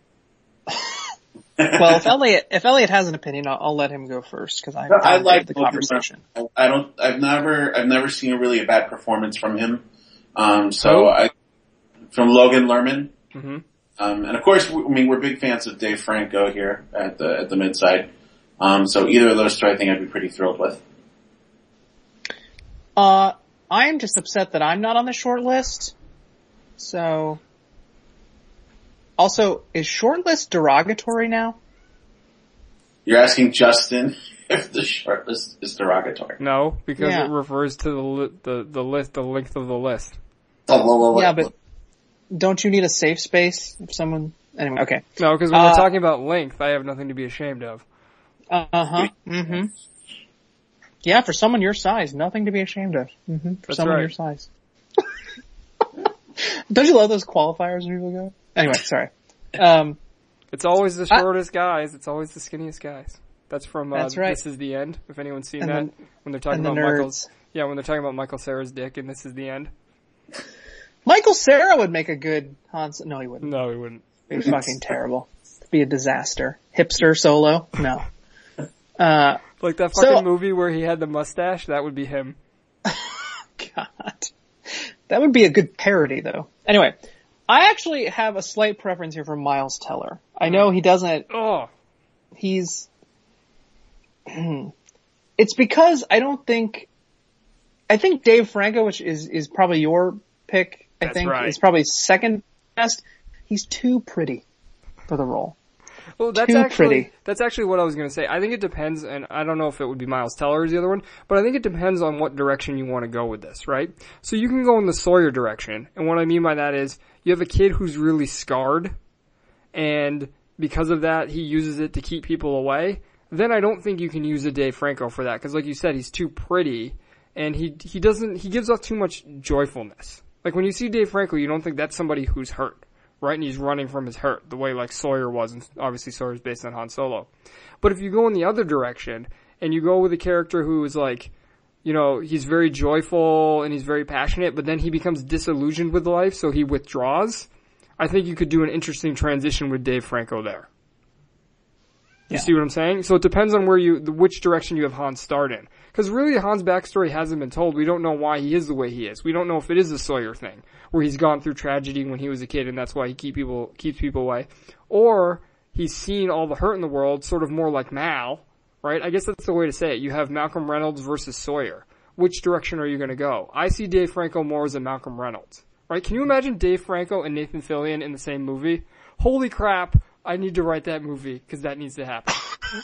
Speaker 3: Well, if Elliot has an opinion, I'll let him go first because
Speaker 4: I like
Speaker 3: the
Speaker 4: Logan
Speaker 3: conversation.
Speaker 4: Lerman. I've never seen really a bad performance from him. From Logan Lerman.
Speaker 2: Mm-hmm.
Speaker 4: And of course, we're big fans of Dave Franco here at the Midside. So either of those two, I think I'd be pretty thrilled with.
Speaker 3: I am just upset that I'm not on the short list. So, also, is short list derogatory now?
Speaker 4: You're asking Justin if the short list is derogatory.
Speaker 2: No, because
Speaker 3: Yeah.
Speaker 2: it refers to the list, the length of the list.
Speaker 3: Yeah, but don't you need a safe space if someone... Anyway, okay.
Speaker 2: No, because when we're talking about length, I have nothing to be ashamed of.
Speaker 3: Uh-huh. Mm-hmm. Yeah, for someone your size, nothing to be ashamed of. Mm-hmm. For
Speaker 2: That's
Speaker 3: someone
Speaker 2: right.
Speaker 3: your size. Don't you love those qualifiers when people go? Anyway, sorry.
Speaker 2: It's always the shortest guys. It's always the skinniest guys. That's from
Speaker 3: That's right.
Speaker 2: This Is the End. If anyone's seen
Speaker 3: And
Speaker 2: that,
Speaker 3: the-
Speaker 2: when they're talking
Speaker 3: and the
Speaker 2: about Michael,
Speaker 3: nerds.
Speaker 2: when they're talking about Michael Cera's dick, and This Is the End.
Speaker 3: Michael Cera would make a good Han Solo. No, he wouldn't.
Speaker 2: No, he wouldn't.
Speaker 3: It'd be fucking terrible. It'd be a disaster. Hipster Solo? No.
Speaker 2: Like that fucking
Speaker 3: So-
Speaker 2: movie where he had the mustache. That would be him.
Speaker 3: God. That would be a good parody, though. Anyway, I actually have a slight preference here for Miles Teller. I know he doesn't,
Speaker 2: Oh,
Speaker 3: he's, it's because I think Dave Franco, which is probably your pick,
Speaker 2: That's right.
Speaker 3: is probably second best. He's too pretty for the role.
Speaker 2: well, that's
Speaker 3: Too
Speaker 2: actually
Speaker 3: pretty.
Speaker 2: that's actually what I was going to say. I think it depends, and I don't know if it would be Miles Teller or the other one, but I think it depends on what direction you want to go with this, right? So you can go in the Sawyer direction, and what I mean by that is you have a kid who's really scarred, and because of that, he uses it to keep people away. Then I don't think you can use a Dave Franco for that, because like you said, he's too pretty, and he gives off too much joyfulness. Like when you see Dave Franco, you don't think that's somebody who's hurt, right? And he's running from his hurt, the way like Sawyer was, and obviously Sawyer's based on Han Solo. But if you go in the other direction, and you go with a character who is like, you know, he's very joyful and he's very passionate, but then he becomes disillusioned with life, so he withdraws, I think you could do an interesting transition with Dave Franco there. You see what I'm saying? So it depends on which direction you have Han start in. Because really Han's backstory hasn't been told. We don't know why he is the way he is. We don't know if it is a Sawyer thing, where he's gone through tragedy when he was a kid and that's why he keeps people away. Or he's seen all the hurt in the world, sort of more like Mal, right? I guess that's the way to say it. You have Malcolm Reynolds versus Sawyer. Which direction are you going to go? I see Dave Franco more as a Malcolm Reynolds, right? Can you imagine Dave Franco and Nathan Fillion in the same movie? Holy crap. I need to write that movie because that needs to happen.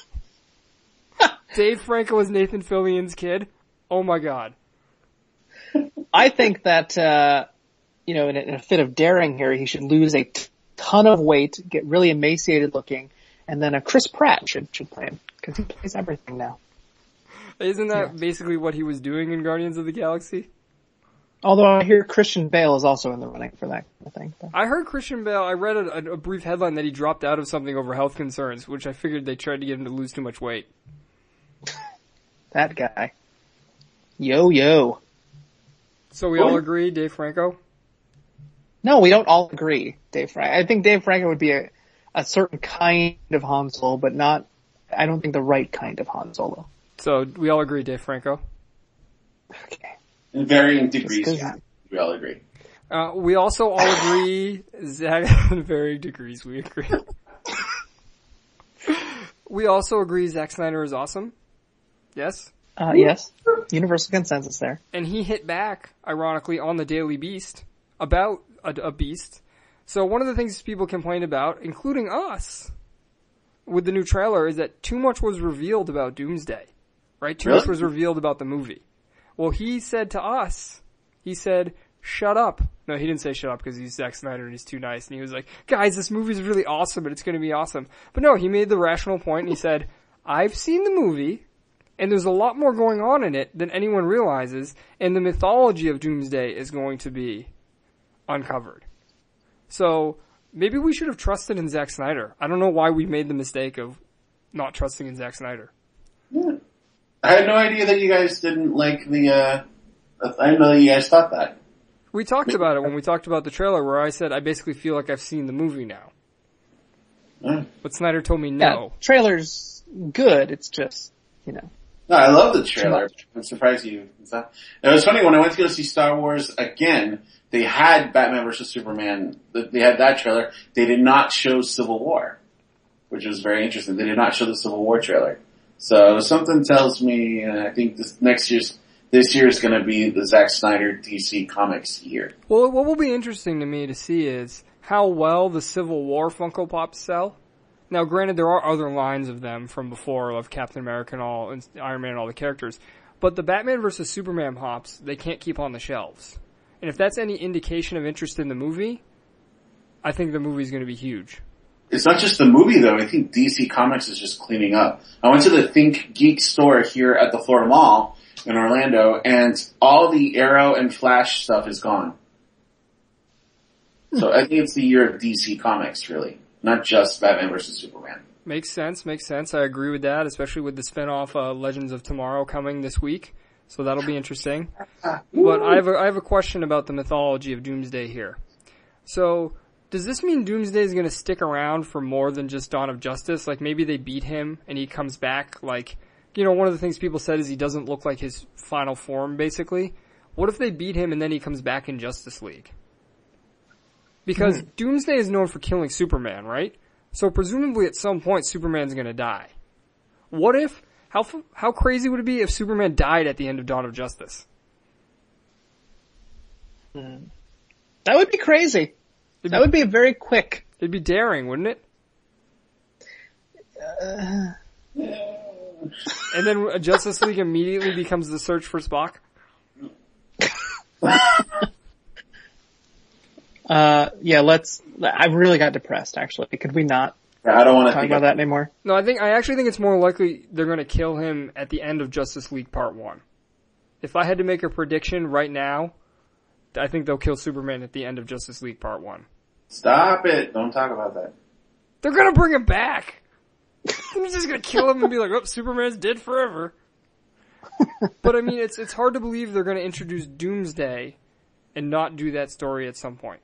Speaker 2: Dave Franco as Nathan Fillion's kid. Oh my god.
Speaker 3: I think that, in a fit of daring here, he should lose a ton of weight, get really emaciated looking, and then Chris Pratt should play him, because he plays everything now.
Speaker 2: Isn't that basically what he was doing in Guardians of the Galaxy?
Speaker 3: Although I hear Christian Bale is also in the running for that kind of thing. But.
Speaker 2: I heard Christian Bale, I read a brief headline that he dropped out of something over health concerns, which I figured they tried to get him to lose too much weight.
Speaker 3: That guy. Yo.
Speaker 2: So we all agree, Dave Franco?
Speaker 3: No, we don't all agree, Dave Franco. I think Dave Franco would be a certain kind of Han Solo, but I don't think the right kind of Han Solo.
Speaker 2: So we all agree, Dave Franco?
Speaker 3: Okay.
Speaker 4: In varying degrees,
Speaker 3: Just 'cause-
Speaker 4: yeah. We all agree.
Speaker 2: We also all agree, Zach, in varying degrees we agree. We also agree Zack Snyder is awesome. Yes?
Speaker 3: Yes. Universal consensus there.
Speaker 2: And he hit back, ironically, on the Daily Beast about a beast. So one of the things people complained about, including us, with the new trailer, is that too much was revealed about Doomsday. Right? Too much was revealed about the movie. Well, he said to us, shut up. No, he didn't say shut up because he's Zack Snyder and he's too nice. And he was like, guys, this movie's really awesome and it's going to be awesome. But no, he made the rational point and he said, I've seen the movie and there's a lot more going on in it than anyone realizes, and the mythology of Doomsday is going to be uncovered. So maybe we should have trusted in Zack Snyder. I don't know why we made the mistake of not trusting in Zack Snyder.
Speaker 4: Yeah. I had no idea that you guys didn't like I didn't know that you guys thought that.
Speaker 2: We talked about it when we talked about the trailer where I said I basically feel like I've seen the movie now. But Snyder told me no.
Speaker 3: Yeah, trailer's good, it's just,
Speaker 4: No, I love the trailer. I'm surprised you. It was funny when I went to go see Star Wars again. They had Batman vs Superman. They had that trailer. They did not show Civil War, which was very interesting. They did not show the Civil War trailer. So something tells me I think this year is going to be the Zack Snyder DC Comics year.
Speaker 2: Well, what will be interesting to me to see is how well the Civil War Funko Pops sell. Now, granted, there are other lines of them from before, of Captain America and Iron Man and all the characters, but the Batman vs Superman Pops, they can't keep on the shelves. And if that's any indication of interest in the movie, I think the movie's going to be huge.
Speaker 4: It's not just the movie though. I think DC Comics is just cleaning up. I went to the Think Geek store here at the Florida Mall in Orlando, and all the Arrow and Flash stuff is gone. So I think it's the year of DC Comics, really. Not just Batman vs Superman.
Speaker 2: Makes sense. I agree with that, especially with the spinoff Legends of Tomorrow coming this week. So that'll be interesting. But I have a question about the mythology of Doomsday here. So, does this mean Doomsday is going to stick around for more than just Dawn of Justice? Like, maybe they beat him and he comes back, like, you know, one of the things people said is he doesn't look like his final form, basically. What if they beat him and then he comes back in Justice League? Because Doomsday is known for killing Superman, right? So presumably at some point Superman's going to die. What if, how crazy would it be if Superman died at the end of Dawn of Justice?
Speaker 3: That would be crazy. That would be a very quick.
Speaker 2: It'd be daring, wouldn't it? And then Justice League immediately becomes the search for Spock?
Speaker 3: I really got depressed, actually. Could we not
Speaker 4: I don't want to
Speaker 3: talk about that anymore?
Speaker 2: No, I actually think it's more likely they're going to kill him at the end of Justice League Part 1. If I had to make a prediction right now, I think they'll kill Superman at the end of Justice League Part 1.
Speaker 4: Stop it. Don't talk about that.
Speaker 2: They're going to bring him back. They're just going to kill him and be like, oh, Superman's dead forever. But I mean, it's hard to believe they're going to introduce Doomsday and not do that story at some point.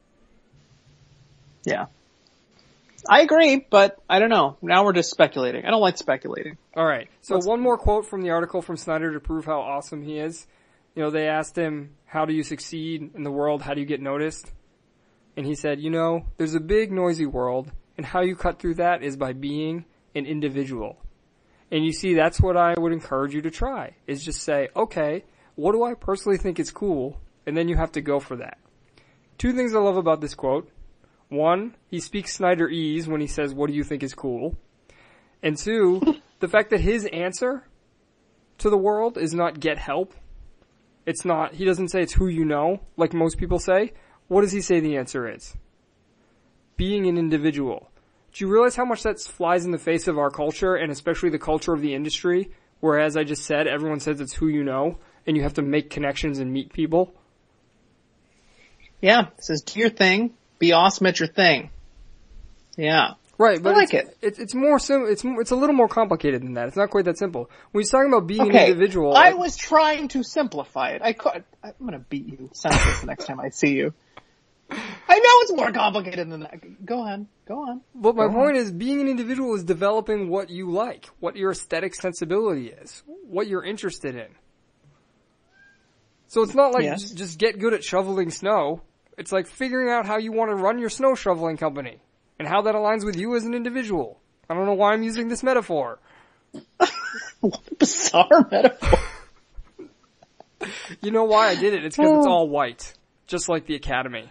Speaker 3: Yeah. I agree, but I don't know. Now we're just speculating. I don't like speculating.
Speaker 2: Alright, so one more quote from the article from Snyder to prove how awesome he is. You know, they asked him, how do you succeed in the world? How do you get noticed? And he said, you know, there's a big noisy world, and how you cut through that is by being an individual. And you see, that's what I would encourage you to try, is just say, okay, what do I personally think is cool? And then you have to go for that. Two things I love about this quote. One, he speaks Snyder-ese when he says, what do you think is cool? And two, the fact that his answer to the world is not get help. It's not, he doesn't say it's who you know, like most people say. What does he say the answer is? Being an individual. Do you realize how much that flies in the face of our culture, and especially the culture of the industry, where, as I just said, everyone says it's who you know, and you have to make connections and meet people?
Speaker 3: Yeah, it says, do your thing, be awesome at your thing. Yeah.
Speaker 2: Right, but
Speaker 3: I like it.
Speaker 2: It's more it's a little more complicated than that. It's not quite that simple. When he's talking about being an individual,
Speaker 3: I was trying to simplify it. I'm gonna beat you senseless the next time I see you. I know it's more complicated than that. Go on.
Speaker 2: But my point is, being an individual is developing what you like, what your aesthetic sensibility is, what you're interested in. So it's not like just get good at shoveling snow. It's like figuring out how you want to run your snow shoveling company and how that aligns with you as an individual. I don't know why I'm using this metaphor.
Speaker 3: What a bizarre metaphor.
Speaker 2: You know why I did it? It's because it's all white, just like the Academy.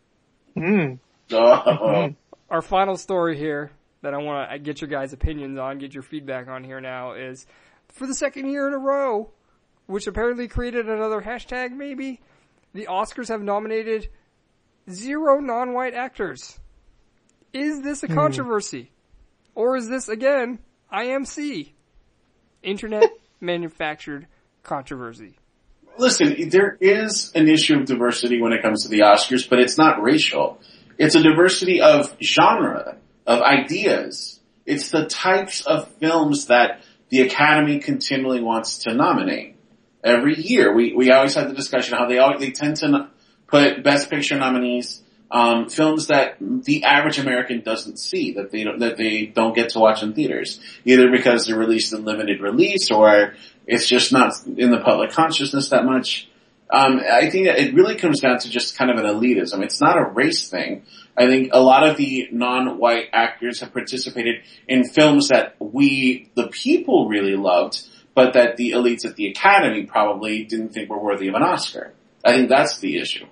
Speaker 2: Our final story here that I want to get your guys' opinions on, get your feedback on here now is, for the second year in a row, which apparently created another hashtag maybe, the Oscars have nominated 0 non-white actors. Is this a controversy? Or is this, again, IMC? Internet manufactured controversy.
Speaker 4: Listen, there is an issue of diversity when it comes to the Oscars, but it's not racial. It's a diversity of genre, of ideas. It's the types of films that the Academy continually wants to nominate. Every year, we always have the discussion how they tend to put Best Picture nominees, films that the average American doesn't see, that they don't get to watch in theaters, either because they're released in limited release or it's just not in the public consciousness that much. I think that it really comes down to just kind of an elitism. It's not a race thing. I think a lot of the non-white actors have participated in films that we, the people, really loved, but that the elites at the Academy probably didn't think were worthy of an Oscar. I think that's the issue.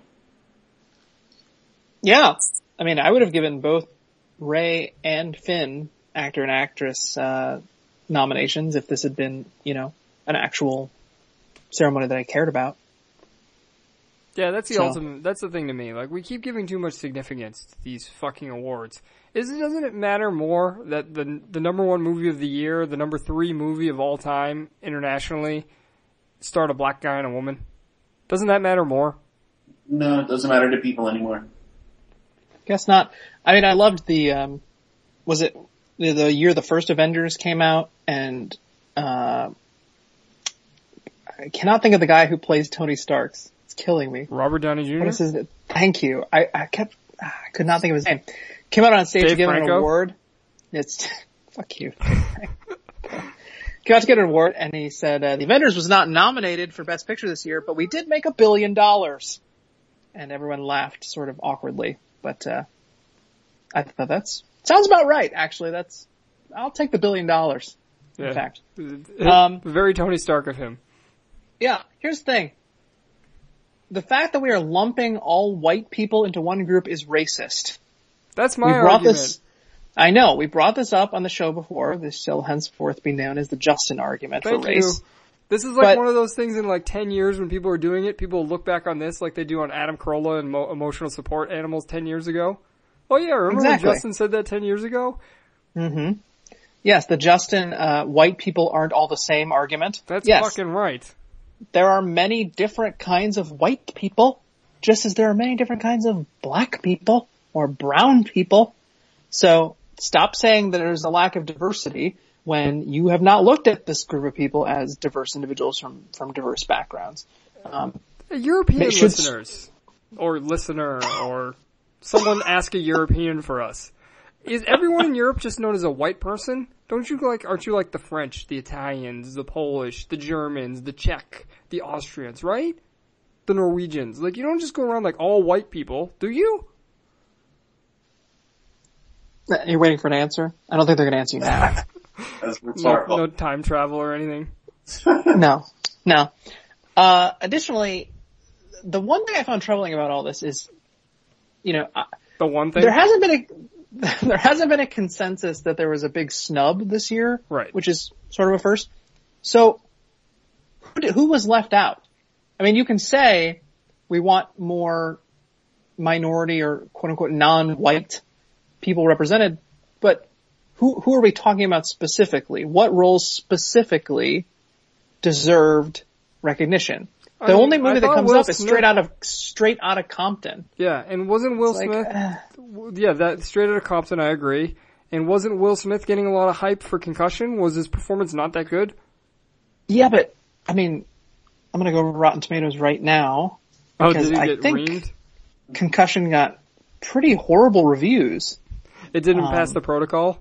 Speaker 3: Yeah. I mean, I would have given both Ray and Finn, actor and actress, nominations if this had been, an actual ceremony that I cared about.
Speaker 2: Yeah, that's the ultimate, that's the thing to me. Like, we keep giving too much significance to these fucking awards. Doesn't it matter more that the number 1 movie of the year, the number 3 movie of all time internationally, starred a black guy and a woman? Doesn't that matter more?
Speaker 4: No, it doesn't matter to people anymore.
Speaker 3: Guess not. I mean, I loved the, was it the year the first Avengers came out, and I cannot think of the guy who plays Tony Stark. It's killing me.
Speaker 2: Robert Downey Jr.?
Speaker 3: What is his? Thank you. I could not think of his name. Came out on stage
Speaker 2: Dave
Speaker 3: to give an
Speaker 2: Franco?
Speaker 3: award. It's fuck you. Came out to get an award, and he said the Avengers was not nominated for Best Picture this year, but we did make $1 billion. And everyone laughed sort of awkwardly, but I thought that's sounds about right. Actually, I'll take the $1 billion. In fact,
Speaker 2: very Tony Stark of him.
Speaker 3: yeah. Here's the thing: the fact that we are lumping all white people into one group is racist.
Speaker 2: That's my
Speaker 3: We brought
Speaker 2: argument.
Speaker 3: this. I know we brought this up on the show before. This shall henceforth be known as the Justin argument
Speaker 2: Thank
Speaker 3: for
Speaker 2: you.
Speaker 3: race.
Speaker 2: This is like
Speaker 3: But-
Speaker 2: one of those things in like 10 years when people are doing it, people will look back on this like they do on Adam Carolla and Emotional Support Animals 10 years ago. Oh yeah, remember
Speaker 3: Exactly.
Speaker 2: when Justin said that 10 years ago?
Speaker 3: Yes, the Justin white people aren't all the same argument.
Speaker 2: That's
Speaker 3: yes,
Speaker 2: fucking right.
Speaker 3: there are many different kinds of white people, just as there are many different kinds of black people or brown people. So stop saying that there's a lack of diversity when you have not looked at this group of people as diverse individuals from diverse backgrounds.
Speaker 2: European
Speaker 3: It should-
Speaker 2: listeners, or listener, or someone ask a European for us. Is everyone in Europe just known as a white person? Aren't you like the French, the Italians, the Polish, the Germans, the Czech, the Austrians, right? The Norwegians. Like, you don't just go around like all white people, do you?
Speaker 3: You're waiting for an answer? I don't think they're going to answer you now.
Speaker 4: That's
Speaker 2: No,
Speaker 4: rhetorical.
Speaker 2: no time travel or anything.
Speaker 3: No. Additionally, the one thing I found troubling about all this is,
Speaker 2: The one thing?
Speaker 3: there hasn't been a consensus that there was a big snub this year,
Speaker 2: Right.
Speaker 3: which is sort of a first. So, who was left out? I mean, you can say we want more minority or quote unquote non-white people represented, but who are we talking about specifically? What roles specifically deserved recognition? The only
Speaker 2: I
Speaker 3: movie that
Speaker 2: thought
Speaker 3: comes
Speaker 2: Will
Speaker 3: up is
Speaker 2: Smith-
Speaker 3: straight out of Compton.
Speaker 2: Yeah, and wasn't Will
Speaker 3: It's like,
Speaker 2: Smith... Yeah, that straight out of Compton, I agree. And wasn't Will Smith getting a lot of hype for Concussion? Was his performance not that good?
Speaker 3: Yeah, but I mean, I'm gonna go Rotten Tomatoes right now.
Speaker 2: Oh,
Speaker 3: Because
Speaker 2: did he
Speaker 3: I
Speaker 2: get
Speaker 3: think-
Speaker 2: reamed?
Speaker 3: Concussion got pretty horrible reviews.
Speaker 2: It didn't pass the protocol?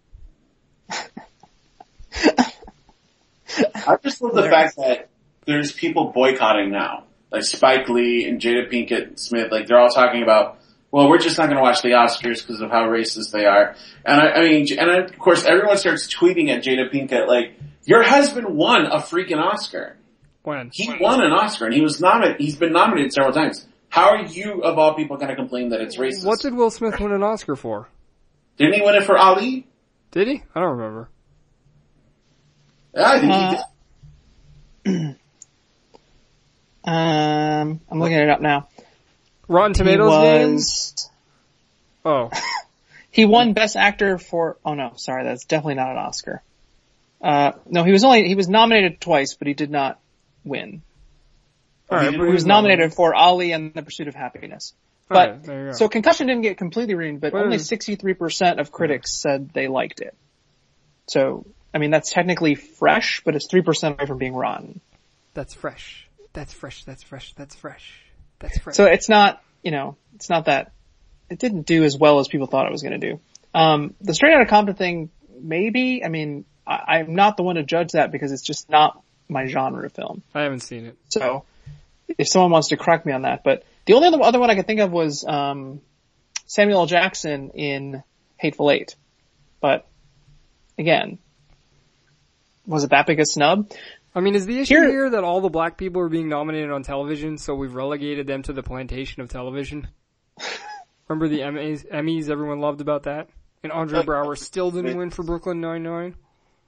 Speaker 4: I just love the fact that there's people boycotting now. Like Spike Lee and Jada Pinkett Smith, like they're all talking about, well, we're just not going to watch the Oscars because of how racist they are. And I mean, of course everyone starts tweeting at Jada Pinkett like, your husband won a freaking Oscar.
Speaker 2: When?
Speaker 4: He won an Oscar and he's been nominated several times. How are you, of all people, going to complain that it's racist?
Speaker 2: What did Will Smith win an Oscar for?
Speaker 4: Didn't he win it for Ali?
Speaker 2: Did he? I don't remember.
Speaker 4: Yeah, I think he did.
Speaker 3: I'm looking it up now.
Speaker 2: Rotten Tomatoes games? Oh.
Speaker 3: He won Best Actor for, oh no, sorry, that's definitely not an Oscar. No, he was nominated twice, but he did not win.
Speaker 2: Alright,
Speaker 4: He
Speaker 2: but
Speaker 3: He was nominated for Ali and The Pursuit of Happiness. But,
Speaker 2: Alright, there you go.
Speaker 3: so Concussion didn't get completely reamed, but
Speaker 2: Well,
Speaker 3: only 63% of critics said they liked it. So, I mean, that's technically fresh, but it's 3% away from being rotten.
Speaker 2: That's fresh. That's fresh. That's fresh. That's fresh. That's fresh.
Speaker 3: So it's not, it's not that, it didn't do as well as people thought it was going to do. The Straight Outta Compton thing, maybe, I mean, I'm not the one to judge that because it's just not my genre of film.
Speaker 2: I haven't seen it.
Speaker 3: So, if someone wants to correct me on that, but the only other one I could think of was, Samuel L. Jackson in Hateful Eight. But, again, was it that big a snub?
Speaker 2: I mean, is the issue
Speaker 3: Here-
Speaker 2: here that all the black people are being nominated on television, so we've relegated them to the plantation of television? Remember the Emmys everyone loved about that? And Andre Brower still didn't win for Brooklyn Nine-Nine?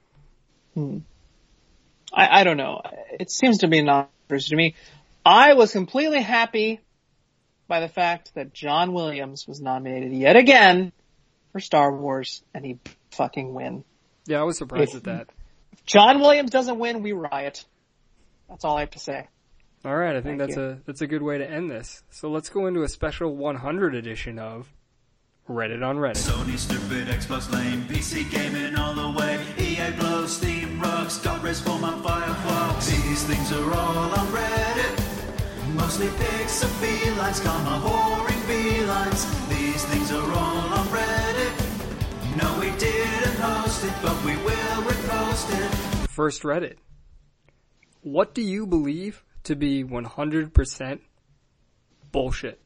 Speaker 3: I don't know. It seems to be non-controversial to me. I was completely happy by the fact that John Williams was nominated yet again for Star Wars, and he fucking win.
Speaker 2: Yeah, I was surprised at that.
Speaker 3: If John Williams doesn't win, we riot. That's all I have to say.
Speaker 2: Alright, I think
Speaker 3: Thank
Speaker 2: that's a good way to end this. So let's go into a special 100 edition of Reddit on Reddit.
Speaker 6: Sony stupid, Xbox lame, PC gaming all the way. EA blows, Steam rocks, got respawn on Firefox. These things are all on Reddit. Mostly pics of felines, comma whoring felines. These things are all on Reddit. No, we didn't host it, but we will repost it.
Speaker 2: First Reddit. What do you believe to be 100% bullshit?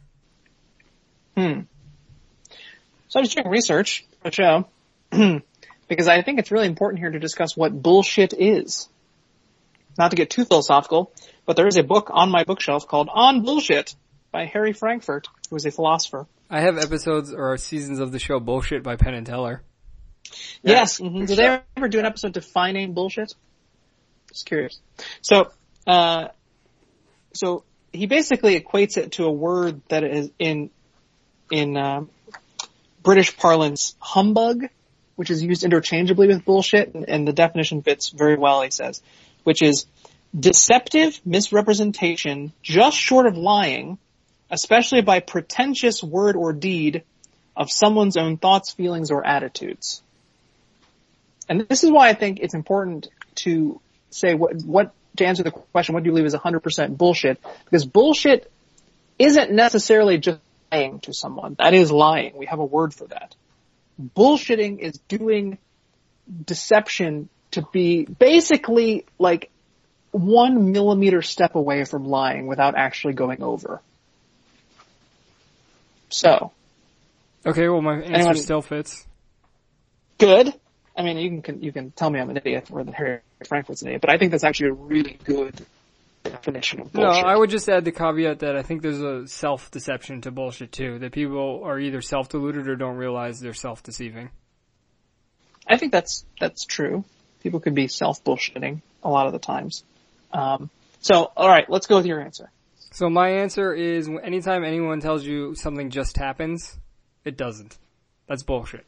Speaker 3: So I was doing research for the show because I think it's really important here to discuss what bullshit is. Not to get too philosophical, but there is a book on my bookshelf called On Bullshit by Harry Frankfurt, who is a philosopher.
Speaker 2: I have episodes or seasons of the show Bullshit by Penn and Teller.
Speaker 3: Yes. Did they ever do an episode defining bullshit? Just curious. So he basically equates it to a word that is in British parlance, humbug, which is used interchangeably with bullshit, and the definition fits very well, he says, which is deceptive misrepresentation just short of lying, especially by pretentious word or deed of someone's own thoughts, feelings, or attitudes. And this is why I think it's important to say what to answer the question, what do you believe is 100% bullshit? Because bullshit isn't necessarily just lying to someone. That is lying. We have a word for that. Bullshitting is doing deception to be basically like 1 millimeter step away from lying without actually going over. So.
Speaker 2: Okay, well my answer still fits.
Speaker 3: Good. I mean, you can tell me I'm an idiot or that Harry Frankfurt's an idiot, but I think that's actually a really good definition of bullshit.
Speaker 2: No, I would just add the caveat that I think there's a self-deception to bullshit too, that people are either self-deluded or don't realize they're self-deceiving.
Speaker 3: I think that's true. People could be self-bullshitting a lot of the times. So, alright, let's go with your answer.
Speaker 2: So my answer is anytime anyone tells you something just happens, it doesn't. That's bullshit.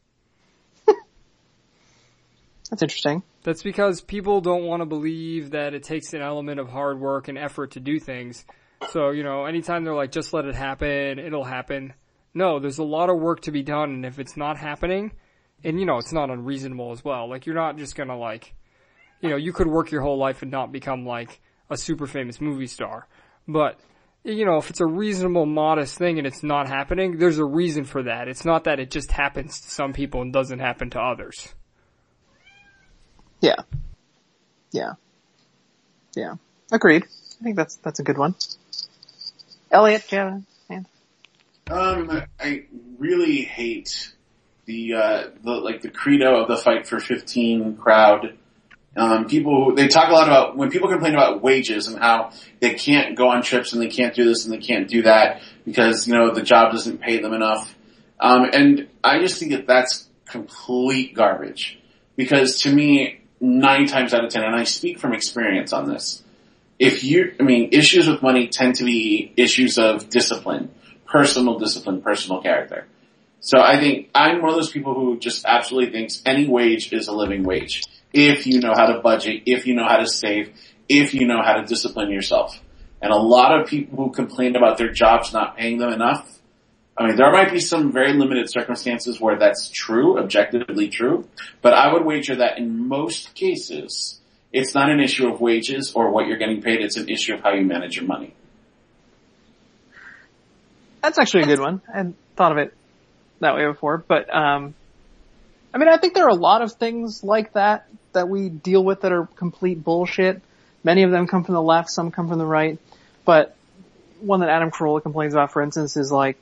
Speaker 3: That's interesting.
Speaker 2: That's because people don't want to believe that it takes an element of hard work and effort to do things. So, anytime they're like, just let it happen, it'll happen. No, there's a lot of work to be done, and if it's not happening, and it's not unreasonable as well. Like, you're not just gonna you could work your whole life and not become like a super famous movie star. But, if it's a reasonable, modest thing and it's not happening, there's a reason for that. It's not that it just happens to some people and doesn't happen to others.
Speaker 3: Yeah. Agreed. I think that's a good one. Elliot, do you have a hand?
Speaker 4: I really hate the credo of the Fight for 15 crowd. They talk a lot about when people complain about wages and how they can't go on trips and they can't do this and they can't do that because, the job doesn't pay them enough. And I just think that that's complete garbage because to me, 9 times out of 10, and I speak from experience on this, issues with money tend to be issues of discipline, personal character. So I think I'm one of those people who just absolutely thinks any wage is a living wage. If you know how to budget, if you know how to save, if you know how to discipline yourself. And a lot of people who complain about their jobs not paying them enough, there might be some very limited circumstances where that's true, objectively true, but I would wager that in most cases, it's not an issue of wages or what you're getting paid, it's an issue of how you manage your money.
Speaker 3: That's actually a good one. I hadn't thought of it that way before, but, I think there are a lot of things like that we deal with that are complete bullshit. Many of them come from the left, some come from the right, but one that Adam Carolla complains about, for instance, is like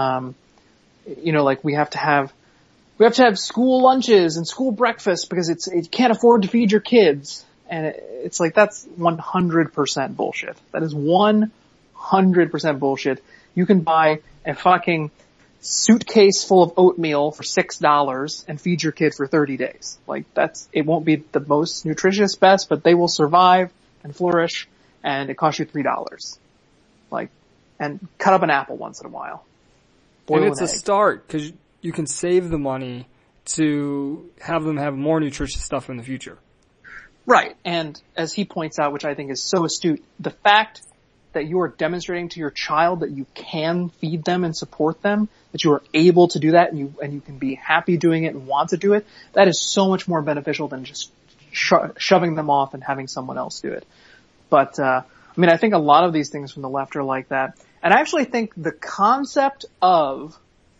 Speaker 3: we have to have school lunches and school breakfast because it can't afford to feed your kids. And it's like, that's 100% bullshit. That is 100% bullshit. You can buy a fucking suitcase full of oatmeal for $6 and feed your kid for 30 days. Like it won't be the most nutritious best, but they will survive and flourish and it costs you $3. And cut up an apple once in a while.
Speaker 2: And it's a start, because you can save the money to have them have more nutritious stuff in the future.
Speaker 3: Right. And as he points out, which I think is so astute, the fact that you are demonstrating to your child that you can feed them and support them, that you are able to do that and you can be happy doing it and want to do it, that is so much more beneficial than just shoving them off and having someone else do it. But, I mean, I think a lot of these things from the left are like that. And I actually think the concept of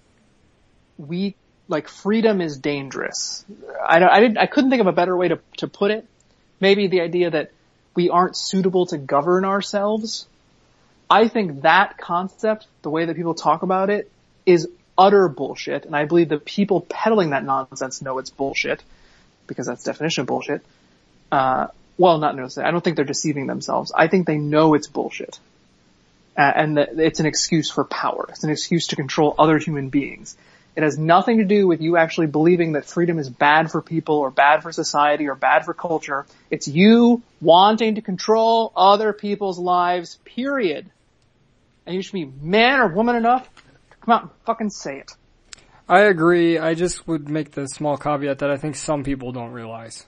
Speaker 3: freedom is dangerous. I couldn't think of a better way to put it. Maybe the idea that we aren't suitable to govern ourselves. I think that concept, the way that people talk about it, is utter bullshit. And I believe the people peddling that nonsense know it's bullshit, because that's the definition of bullshit. Well, not necessarily. I don't think they're deceiving themselves. I think they know it's bullshit. And that it's an excuse for power. It's an excuse to control other human beings. It has nothing to do with you actually believing that freedom is bad for people or bad for society or bad for culture. It's you wanting to control other people's lives, period. And you should be man or woman enough to come out and fucking say it.
Speaker 2: I agree. I just would make the small caveat that I think some people don't realize.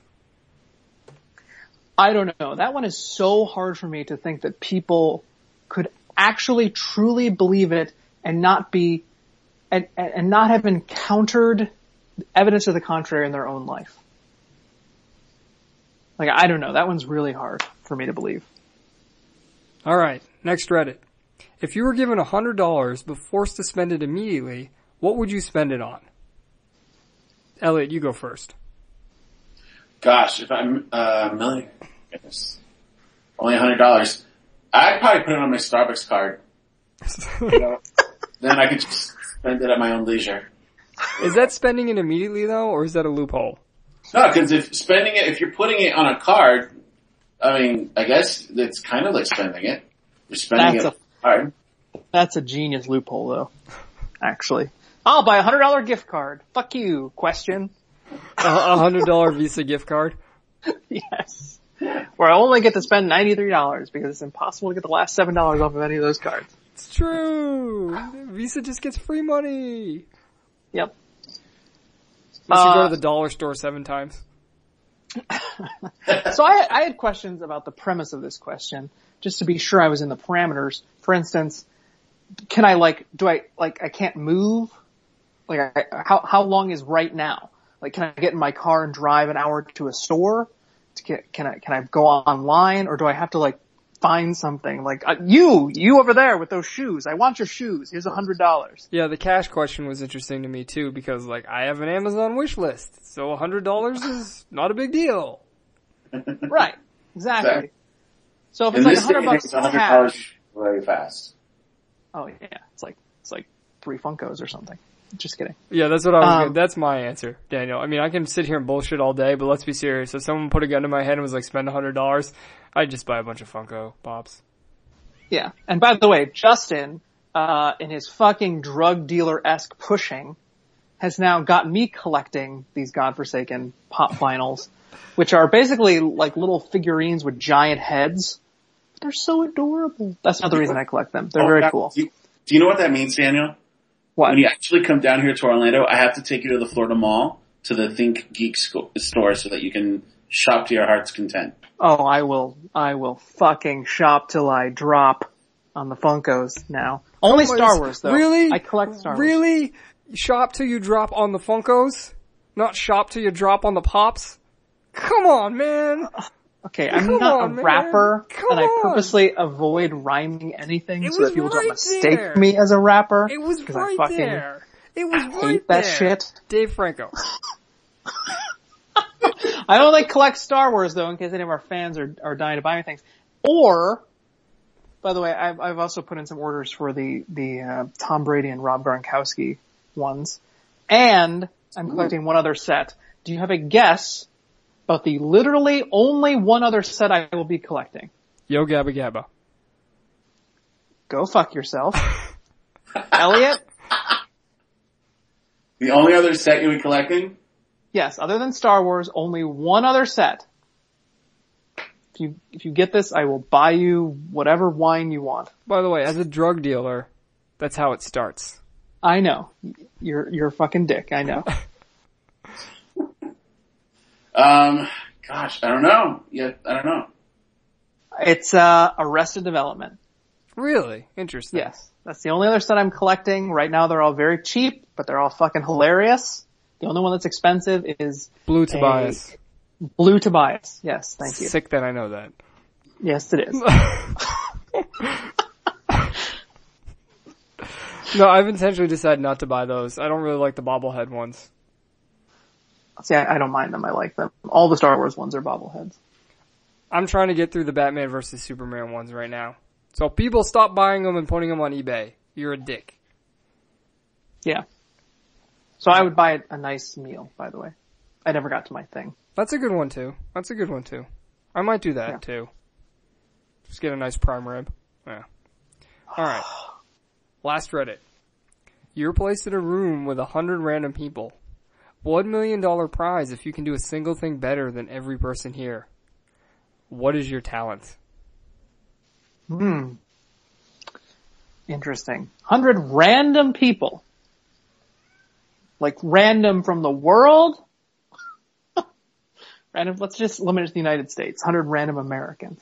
Speaker 3: I don't know. That one is so hard for me to think that people could actually truly believe it and not be and not have encountered evidence to the contrary in their own life. Like, I don't know. That one's really hard for me to believe.
Speaker 2: All right. Next Reddit. If you were given $100 but forced to spend it immediately, what would you spend it on? Elliot, you go first.
Speaker 4: Gosh, if I'm million, goodness, only $100, I'd probably put it on my Starbucks card. You know, then I could just spend it at my own leisure.
Speaker 2: Is that spending it immediately though, or is that a loophole?
Speaker 4: No, because if you're putting it on a card, I mean, I guess it's kind of like spending it. You're spending it on a card.
Speaker 3: That's a genius loophole though, actually. I'll buy $100 gift card. Fuck you, question.
Speaker 2: $100 Visa gift card?
Speaker 3: Yes. Where I only get to spend $93 because it's impossible to get the last $7 off of any of those cards.
Speaker 2: It's true. Visa just gets free money.
Speaker 3: Yep.
Speaker 2: Unless you go to the dollar store 7 times.
Speaker 3: So I had questions about the premise of this question, just to be sure I was in the parameters. For instance, can I I can't move? How long is right now? Like, can I get in my car and drive an hour to a store? Can I go online, or do I have to find something you over there with those shoes? I want your shoes. Here's $100.
Speaker 2: Yeah, the cash question was interesting to me too, because I have an Amazon wish list, so $100 is not a big deal.
Speaker 3: Right. Exactly. So if it's $100 cash,
Speaker 4: very fast.
Speaker 3: Oh yeah, it's like 3 Funkos or something. Just kidding.
Speaker 2: Yeah, that's what I was that's my answer, Daniel. I mean, I can sit here and bullshit all day, but let's be serious. If someone put a gun to my head and was like, spend $100, I'd just buy a bunch of Funko Pops.
Speaker 3: Yeah. And by the way, Justin, in his fucking drug dealer-esque pushing, has now got me collecting these godforsaken pop vinyls, which are basically like little figurines with giant heads. They're so adorable. That's not the reason I collect them. They're very cool.
Speaker 4: Do you know what that means, Daniel?
Speaker 3: What?
Speaker 4: When you actually come down here to Orlando, I have to take you to the Florida Mall, to the Think Geek store, so that you can shop to your heart's content.
Speaker 3: Oh, I will fucking shop till I drop on the Funkos now. Only Star Wars though.
Speaker 2: Really?
Speaker 3: I collect Star Wars.
Speaker 2: Really? Shop till you drop on the Funkos? Not shop till you drop on the Pops? Come on, man.
Speaker 3: Okay, I'm
Speaker 2: Come
Speaker 3: not
Speaker 2: on,
Speaker 3: a
Speaker 2: man.
Speaker 3: rapper,
Speaker 2: Come
Speaker 3: and I
Speaker 2: on.
Speaker 3: purposely avoid rhyming anything
Speaker 2: It
Speaker 3: so that
Speaker 2: was
Speaker 3: people don't
Speaker 2: right
Speaker 3: mistake
Speaker 2: there.
Speaker 3: me as a rapper.
Speaker 2: It was
Speaker 3: 'cause
Speaker 2: right
Speaker 3: I fucking
Speaker 2: there. It was
Speaker 3: hate
Speaker 2: right
Speaker 3: that
Speaker 2: there.
Speaker 3: shit.
Speaker 2: Dave Franco.
Speaker 3: I only collect Star Wars though, in case any of our fans are dying to buy me things. Or, by the way, I've also put in some orders for the Tom Brady and Rob Gronkowski ones, and I'm collecting one other set. Do you have a guess about the literally only one other set I will be collecting?
Speaker 2: Yo Gabba Gabba.
Speaker 3: Go fuck yourself. Elliot?
Speaker 4: The only other set you'll be collecting?
Speaker 3: Yes, other than Star Wars, only one other set. If you get this, I will buy you whatever wine you want.
Speaker 2: By the way, as a drug dealer, that's how it starts.
Speaker 3: I know. You're a fucking dick, I know.
Speaker 4: Gosh, I don't know. Yeah, I don't know.
Speaker 3: It's Arrested Development.
Speaker 2: Really? Interesting.
Speaker 3: Yes. That's the only other set I'm collecting. Right now they're all very cheap, but they're all fucking hilarious. The only one that's expensive is
Speaker 2: Blue Tobias.
Speaker 3: Blue Tobias. Yes, thank you.
Speaker 2: Sick that I know that.
Speaker 3: Yes, it is.
Speaker 2: No, I've intentionally decided not to buy those. I don't really like the bobblehead ones.
Speaker 3: See, I don't mind them. I like them. All the Star Wars ones are bobbleheads.
Speaker 2: I'm trying to get through the Batman versus Superman ones right now. So people stop buying them and putting them on eBay. You're a dick.
Speaker 3: Yeah. So I would buy a nice meal, by the way. I never got to my thing.
Speaker 2: That's a good one too. I might do that too. Just get a nice prime rib. Yeah. Alright. Last Reddit. You're placed in a room with 100 random people. $1 million prize if you can do a single thing better than every person here. What is your talent?
Speaker 3: Interesting. 100 random people. Like random from the world? Random, let's just limit it to the United States. 100 random Americans.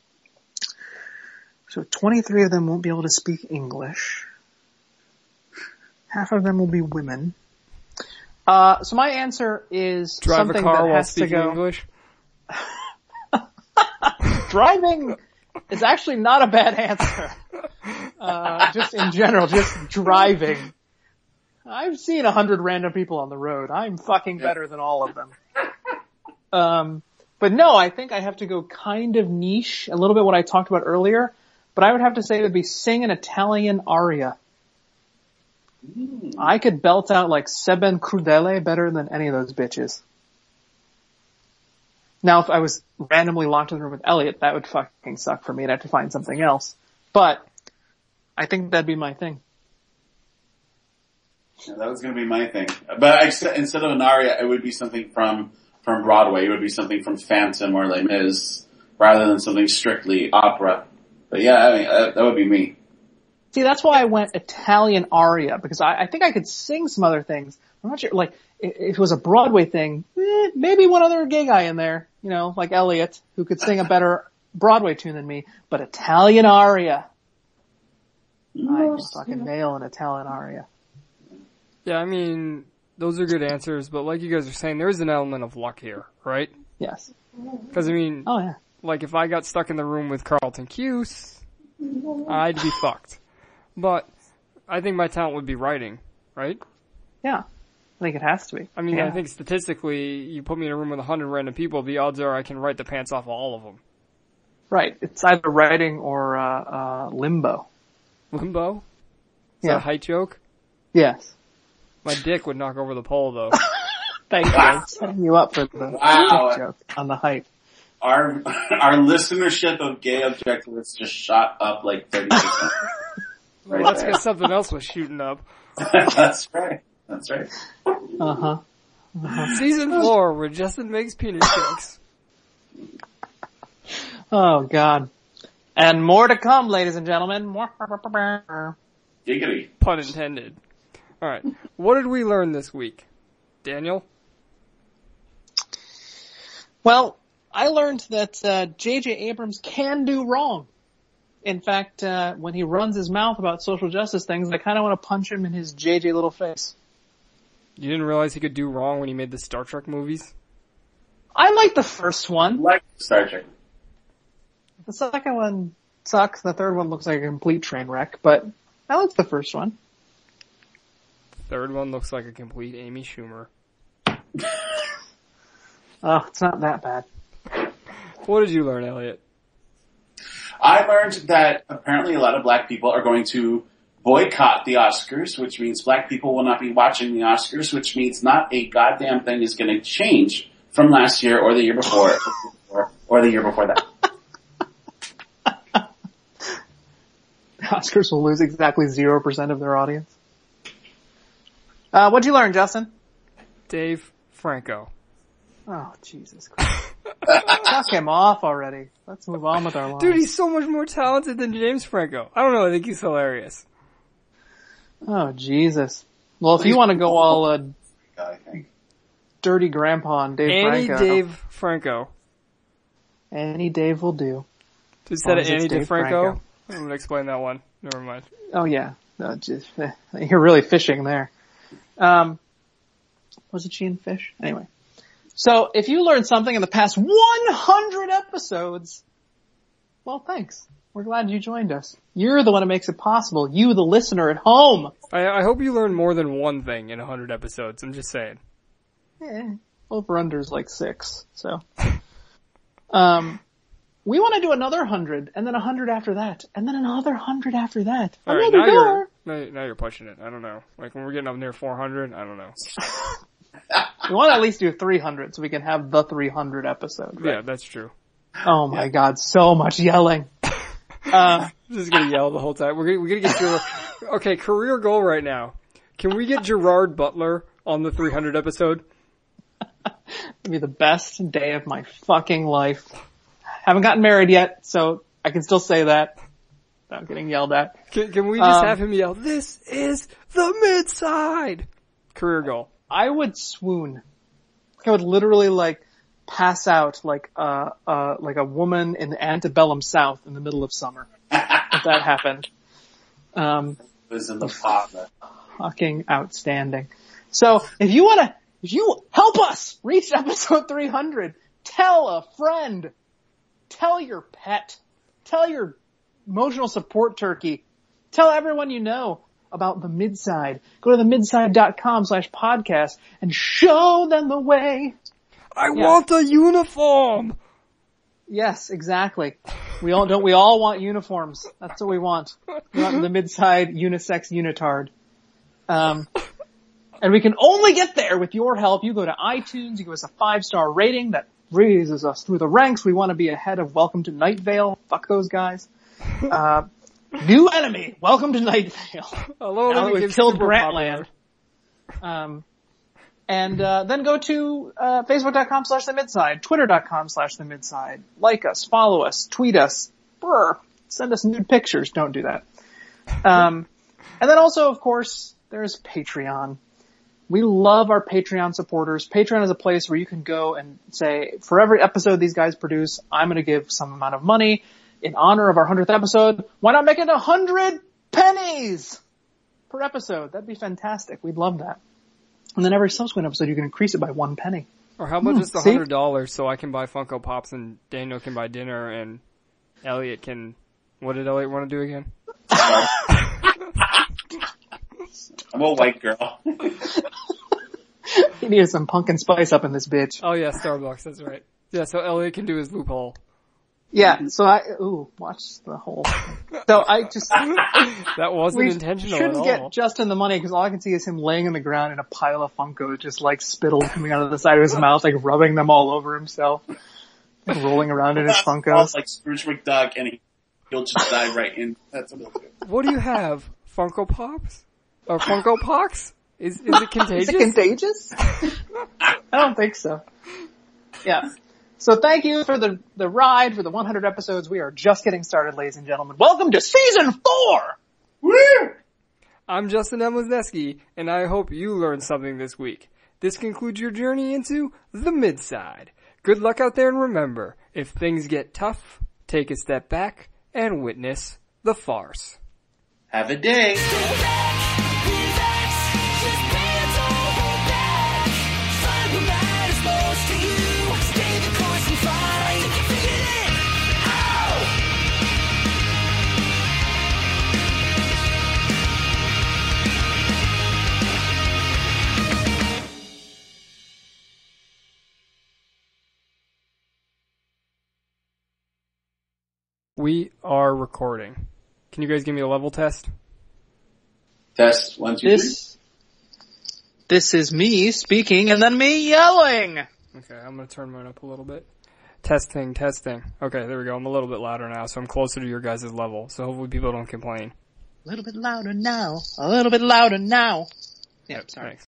Speaker 3: So 23 of them won't be able to speak English. Half of them will be women. So my answer is
Speaker 2: Drive
Speaker 3: something
Speaker 2: a car
Speaker 3: that
Speaker 2: while
Speaker 3: has to
Speaker 2: speaking
Speaker 3: go.
Speaker 2: English?
Speaker 3: Driving is actually not a bad answer. Just in general, just driving. I've seen 100 random people on the road. I'm fucking better than all of them. But no, I think I have to go kind of niche, a little bit what I talked about earlier, but I would have to say it would be sing an Italian aria. I could belt out like Seben Crudele better than any of those bitches. Now, if I was randomly locked in the room with Elliot, that would fucking suck for me. I'd have to find something else. But I think that'd be my thing.
Speaker 4: Yeah, that was going to be my thing. But instead of an aria, it would be something from Broadway. It would be something from Phantom or Les Mis, rather than something strictly opera. But yeah, I mean, that would be me.
Speaker 3: See, that's why I went Italian aria, because I think I could sing some other things. I'm not sure, like, if it was a Broadway thing, maybe one other gay guy in there, you know, like Elliot, who could sing a better Broadway tune than me, but Italian aria. I can fucking nail an Italian aria.
Speaker 2: Yeah, I mean, those are good answers, but like you guys are saying, there is an element of luck here, right?
Speaker 3: Yes.
Speaker 2: Because, I mean,
Speaker 3: Oh yeah.
Speaker 2: like if I got stuck in the room with Carlton Cuse, I'd be fucked. But I think my talent would be writing, right?
Speaker 3: Yeah. I think it has to be.
Speaker 2: I mean,
Speaker 3: yeah.
Speaker 2: I think statistically, you put me in a room with 100 random people, the odds are I can write the pants off of all of them.
Speaker 3: Right. It's either writing or, limbo.
Speaker 2: Limbo? Is
Speaker 3: Yeah.
Speaker 2: that a height joke?
Speaker 3: Yes.
Speaker 2: My dick would knock over the pole, though.
Speaker 3: Thank you. I'm setting you up for the
Speaker 4: Wow.
Speaker 3: joke on the height.
Speaker 4: Our listenership of gay objectivists just shot up like 30%.
Speaker 2: Well, that's because something else was shooting up.
Speaker 4: That's right.
Speaker 3: Uh-huh.
Speaker 2: Season 4, where Justin makes penis jokes.
Speaker 3: Oh god. And more to come, ladies and gentlemen.
Speaker 4: Giggity.
Speaker 2: Pun intended. Alright, what did we learn this week? Daniel?
Speaker 3: Well, I learned that J.J. Abrams can do wrong. In fact, when he runs his mouth about social justice things, I kind of want to punch him in his J.J. little face.
Speaker 2: You didn't realize he could do wrong when he made the Star Trek movies?
Speaker 3: I like the first one.
Speaker 4: Like Star Trek.
Speaker 3: The second one sucks. The third one looks like a complete train wreck, but I like the first one.
Speaker 2: Third one looks like a complete Amy Schumer.
Speaker 3: Oh, it's not that bad.
Speaker 2: What did you learn, Elliot?
Speaker 4: I learned that apparently a lot of black people are going to boycott the Oscars, which means black people will not be watching the Oscars, which means not a goddamn thing is going to change from last year or the year before or the year before that.
Speaker 3: The Oscars will lose exactly 0% of their audience. What'd you learn, Justin?
Speaker 2: Dave Franco.
Speaker 3: Oh, Jesus Christ. Knock him off already. Let's move on with our lives.
Speaker 2: Dude, he's so much more talented than James Franco. I don't know, I think he's hilarious.
Speaker 3: Oh, Jesus. Well, if you want to go all
Speaker 4: I think.
Speaker 3: dirty grandpa on Dave
Speaker 2: Annie
Speaker 3: Franco.
Speaker 2: Dave Franco.
Speaker 3: Any Dave will do.
Speaker 2: Instead of
Speaker 3: As long as
Speaker 2: Annie
Speaker 3: it's Dave
Speaker 2: DeFranco,
Speaker 3: Franco.
Speaker 2: I'm gonna explain that one. Never mind.
Speaker 3: Oh yeah. No, you're really fishing there. Was it she and fish? Anyway. So if you learned something in the past 100 episodes, well, thanks. We're glad you joined us. You're the one who makes it possible. You, the listener at home.
Speaker 2: I hope you learned more than one thing in 100 episodes. I'm just saying.
Speaker 3: Over-under's like 6, so. We want to do another 100, and then 100 after that, and then another 100 after that.
Speaker 2: All right, now you're pushing it. I don't know. Like when we're getting up near 400, I don't know.
Speaker 3: We want to at least do 300 so we can have the 300 episode. Right?
Speaker 2: Yeah, that's true.
Speaker 3: Oh my God, so much yelling.
Speaker 2: Just gonna yell the whole time. We're gonna get Gerard. Okay, career goal right now. Can we get Gerard Butler on the 300 episode?
Speaker 3: It'd be the best day of my fucking life. Haven't gotten married yet, so I can still say that without getting yelled at.
Speaker 2: Can we just have him yell, "This is the mid-side"? Career goal. I
Speaker 3: would swoon. I would literally like pass out like a woman in the antebellum South in the middle of summer. If that happened.
Speaker 4: It was in the father.
Speaker 3: Fucking outstanding. So if you help us reach episode 300, tell a friend, tell your pet, tell your emotional support turkey, tell everyone you know about the Midside. Go to themidside.com/podcast and show them the way.
Speaker 2: I want a uniform.
Speaker 3: Yes, exactly. We all want uniforms. That's what we want. We want the Midside unisex unitard. And we can only get there with your help. You go to iTunes, you give us a 5-star rating that raises us through the ranks. We want to be ahead of Welcome to Night Vale. Fuck those guys. New enemy. Welcome to Night Vale.
Speaker 2: Hello,
Speaker 3: now that we've killed Grantland. And then go to facebook.com/themidside, twitter.com/themidside. Like us, follow us, tweet us, send us nude pictures. Don't do that. And then also, of course, there's Patreon. We love our Patreon supporters. Patreon is a place where you can go and say, for every episode these guys produce, I'm going to give some amount of money in honor of our 100th episode. Why not make it 100 pennies per episode? That'd be fantastic. We'd love that. And then every subsequent episode, you can increase it by 1 penny.
Speaker 2: Or how about just $100 so I can buy Funko Pops and Daniel can buy dinner and Elliot can... What did Elliot want to do again?
Speaker 4: I'm a white girl.
Speaker 3: He needed some pumpkin spice up in this bitch.
Speaker 2: Oh yeah, Starbucks, that's right. Yeah, so Elliot can do his loophole.
Speaker 3: Yeah, so watch the whole... So I just...
Speaker 2: That wasn't intentional at all.
Speaker 3: We shouldn't get Justin the money because all I can see is him laying on the ground in a pile of Funkos, just like spittle coming out of the side of his mouth, like rubbing them all over himself. Like rolling around in his Funkos.
Speaker 4: Like Scrooge McDuck and he'll just dive right in. That's what he'll do.
Speaker 2: What do you have? Funko Pops? Or Funko Pox? Is it contagious?
Speaker 3: Is it contagious? I don't think so. Yeah. So thank you for the ride for the 100 episodes. We are just getting started, ladies and gentlemen. Welcome to season 4!
Speaker 4: Woo!
Speaker 2: I'm Justin M. Wisniewski, and I hope you learned something this week. This concludes your journey into the Midside. Good luck out there, and remember, if things get tough, take a step back and witness the farce.
Speaker 4: Have a day.
Speaker 2: We are recording. Can you guys give me a level test?
Speaker 4: Test 1, 2, 3.
Speaker 3: This is me speaking and then me yelling.
Speaker 2: Okay, I'm gonna turn mine up a little bit. Testing. Okay, there we go. I'm a little bit louder now, so I'm closer to your guys' level. So hopefully people don't complain.
Speaker 3: A little bit louder now. A little bit louder now. Yeah, sorry.
Speaker 2: Thanks.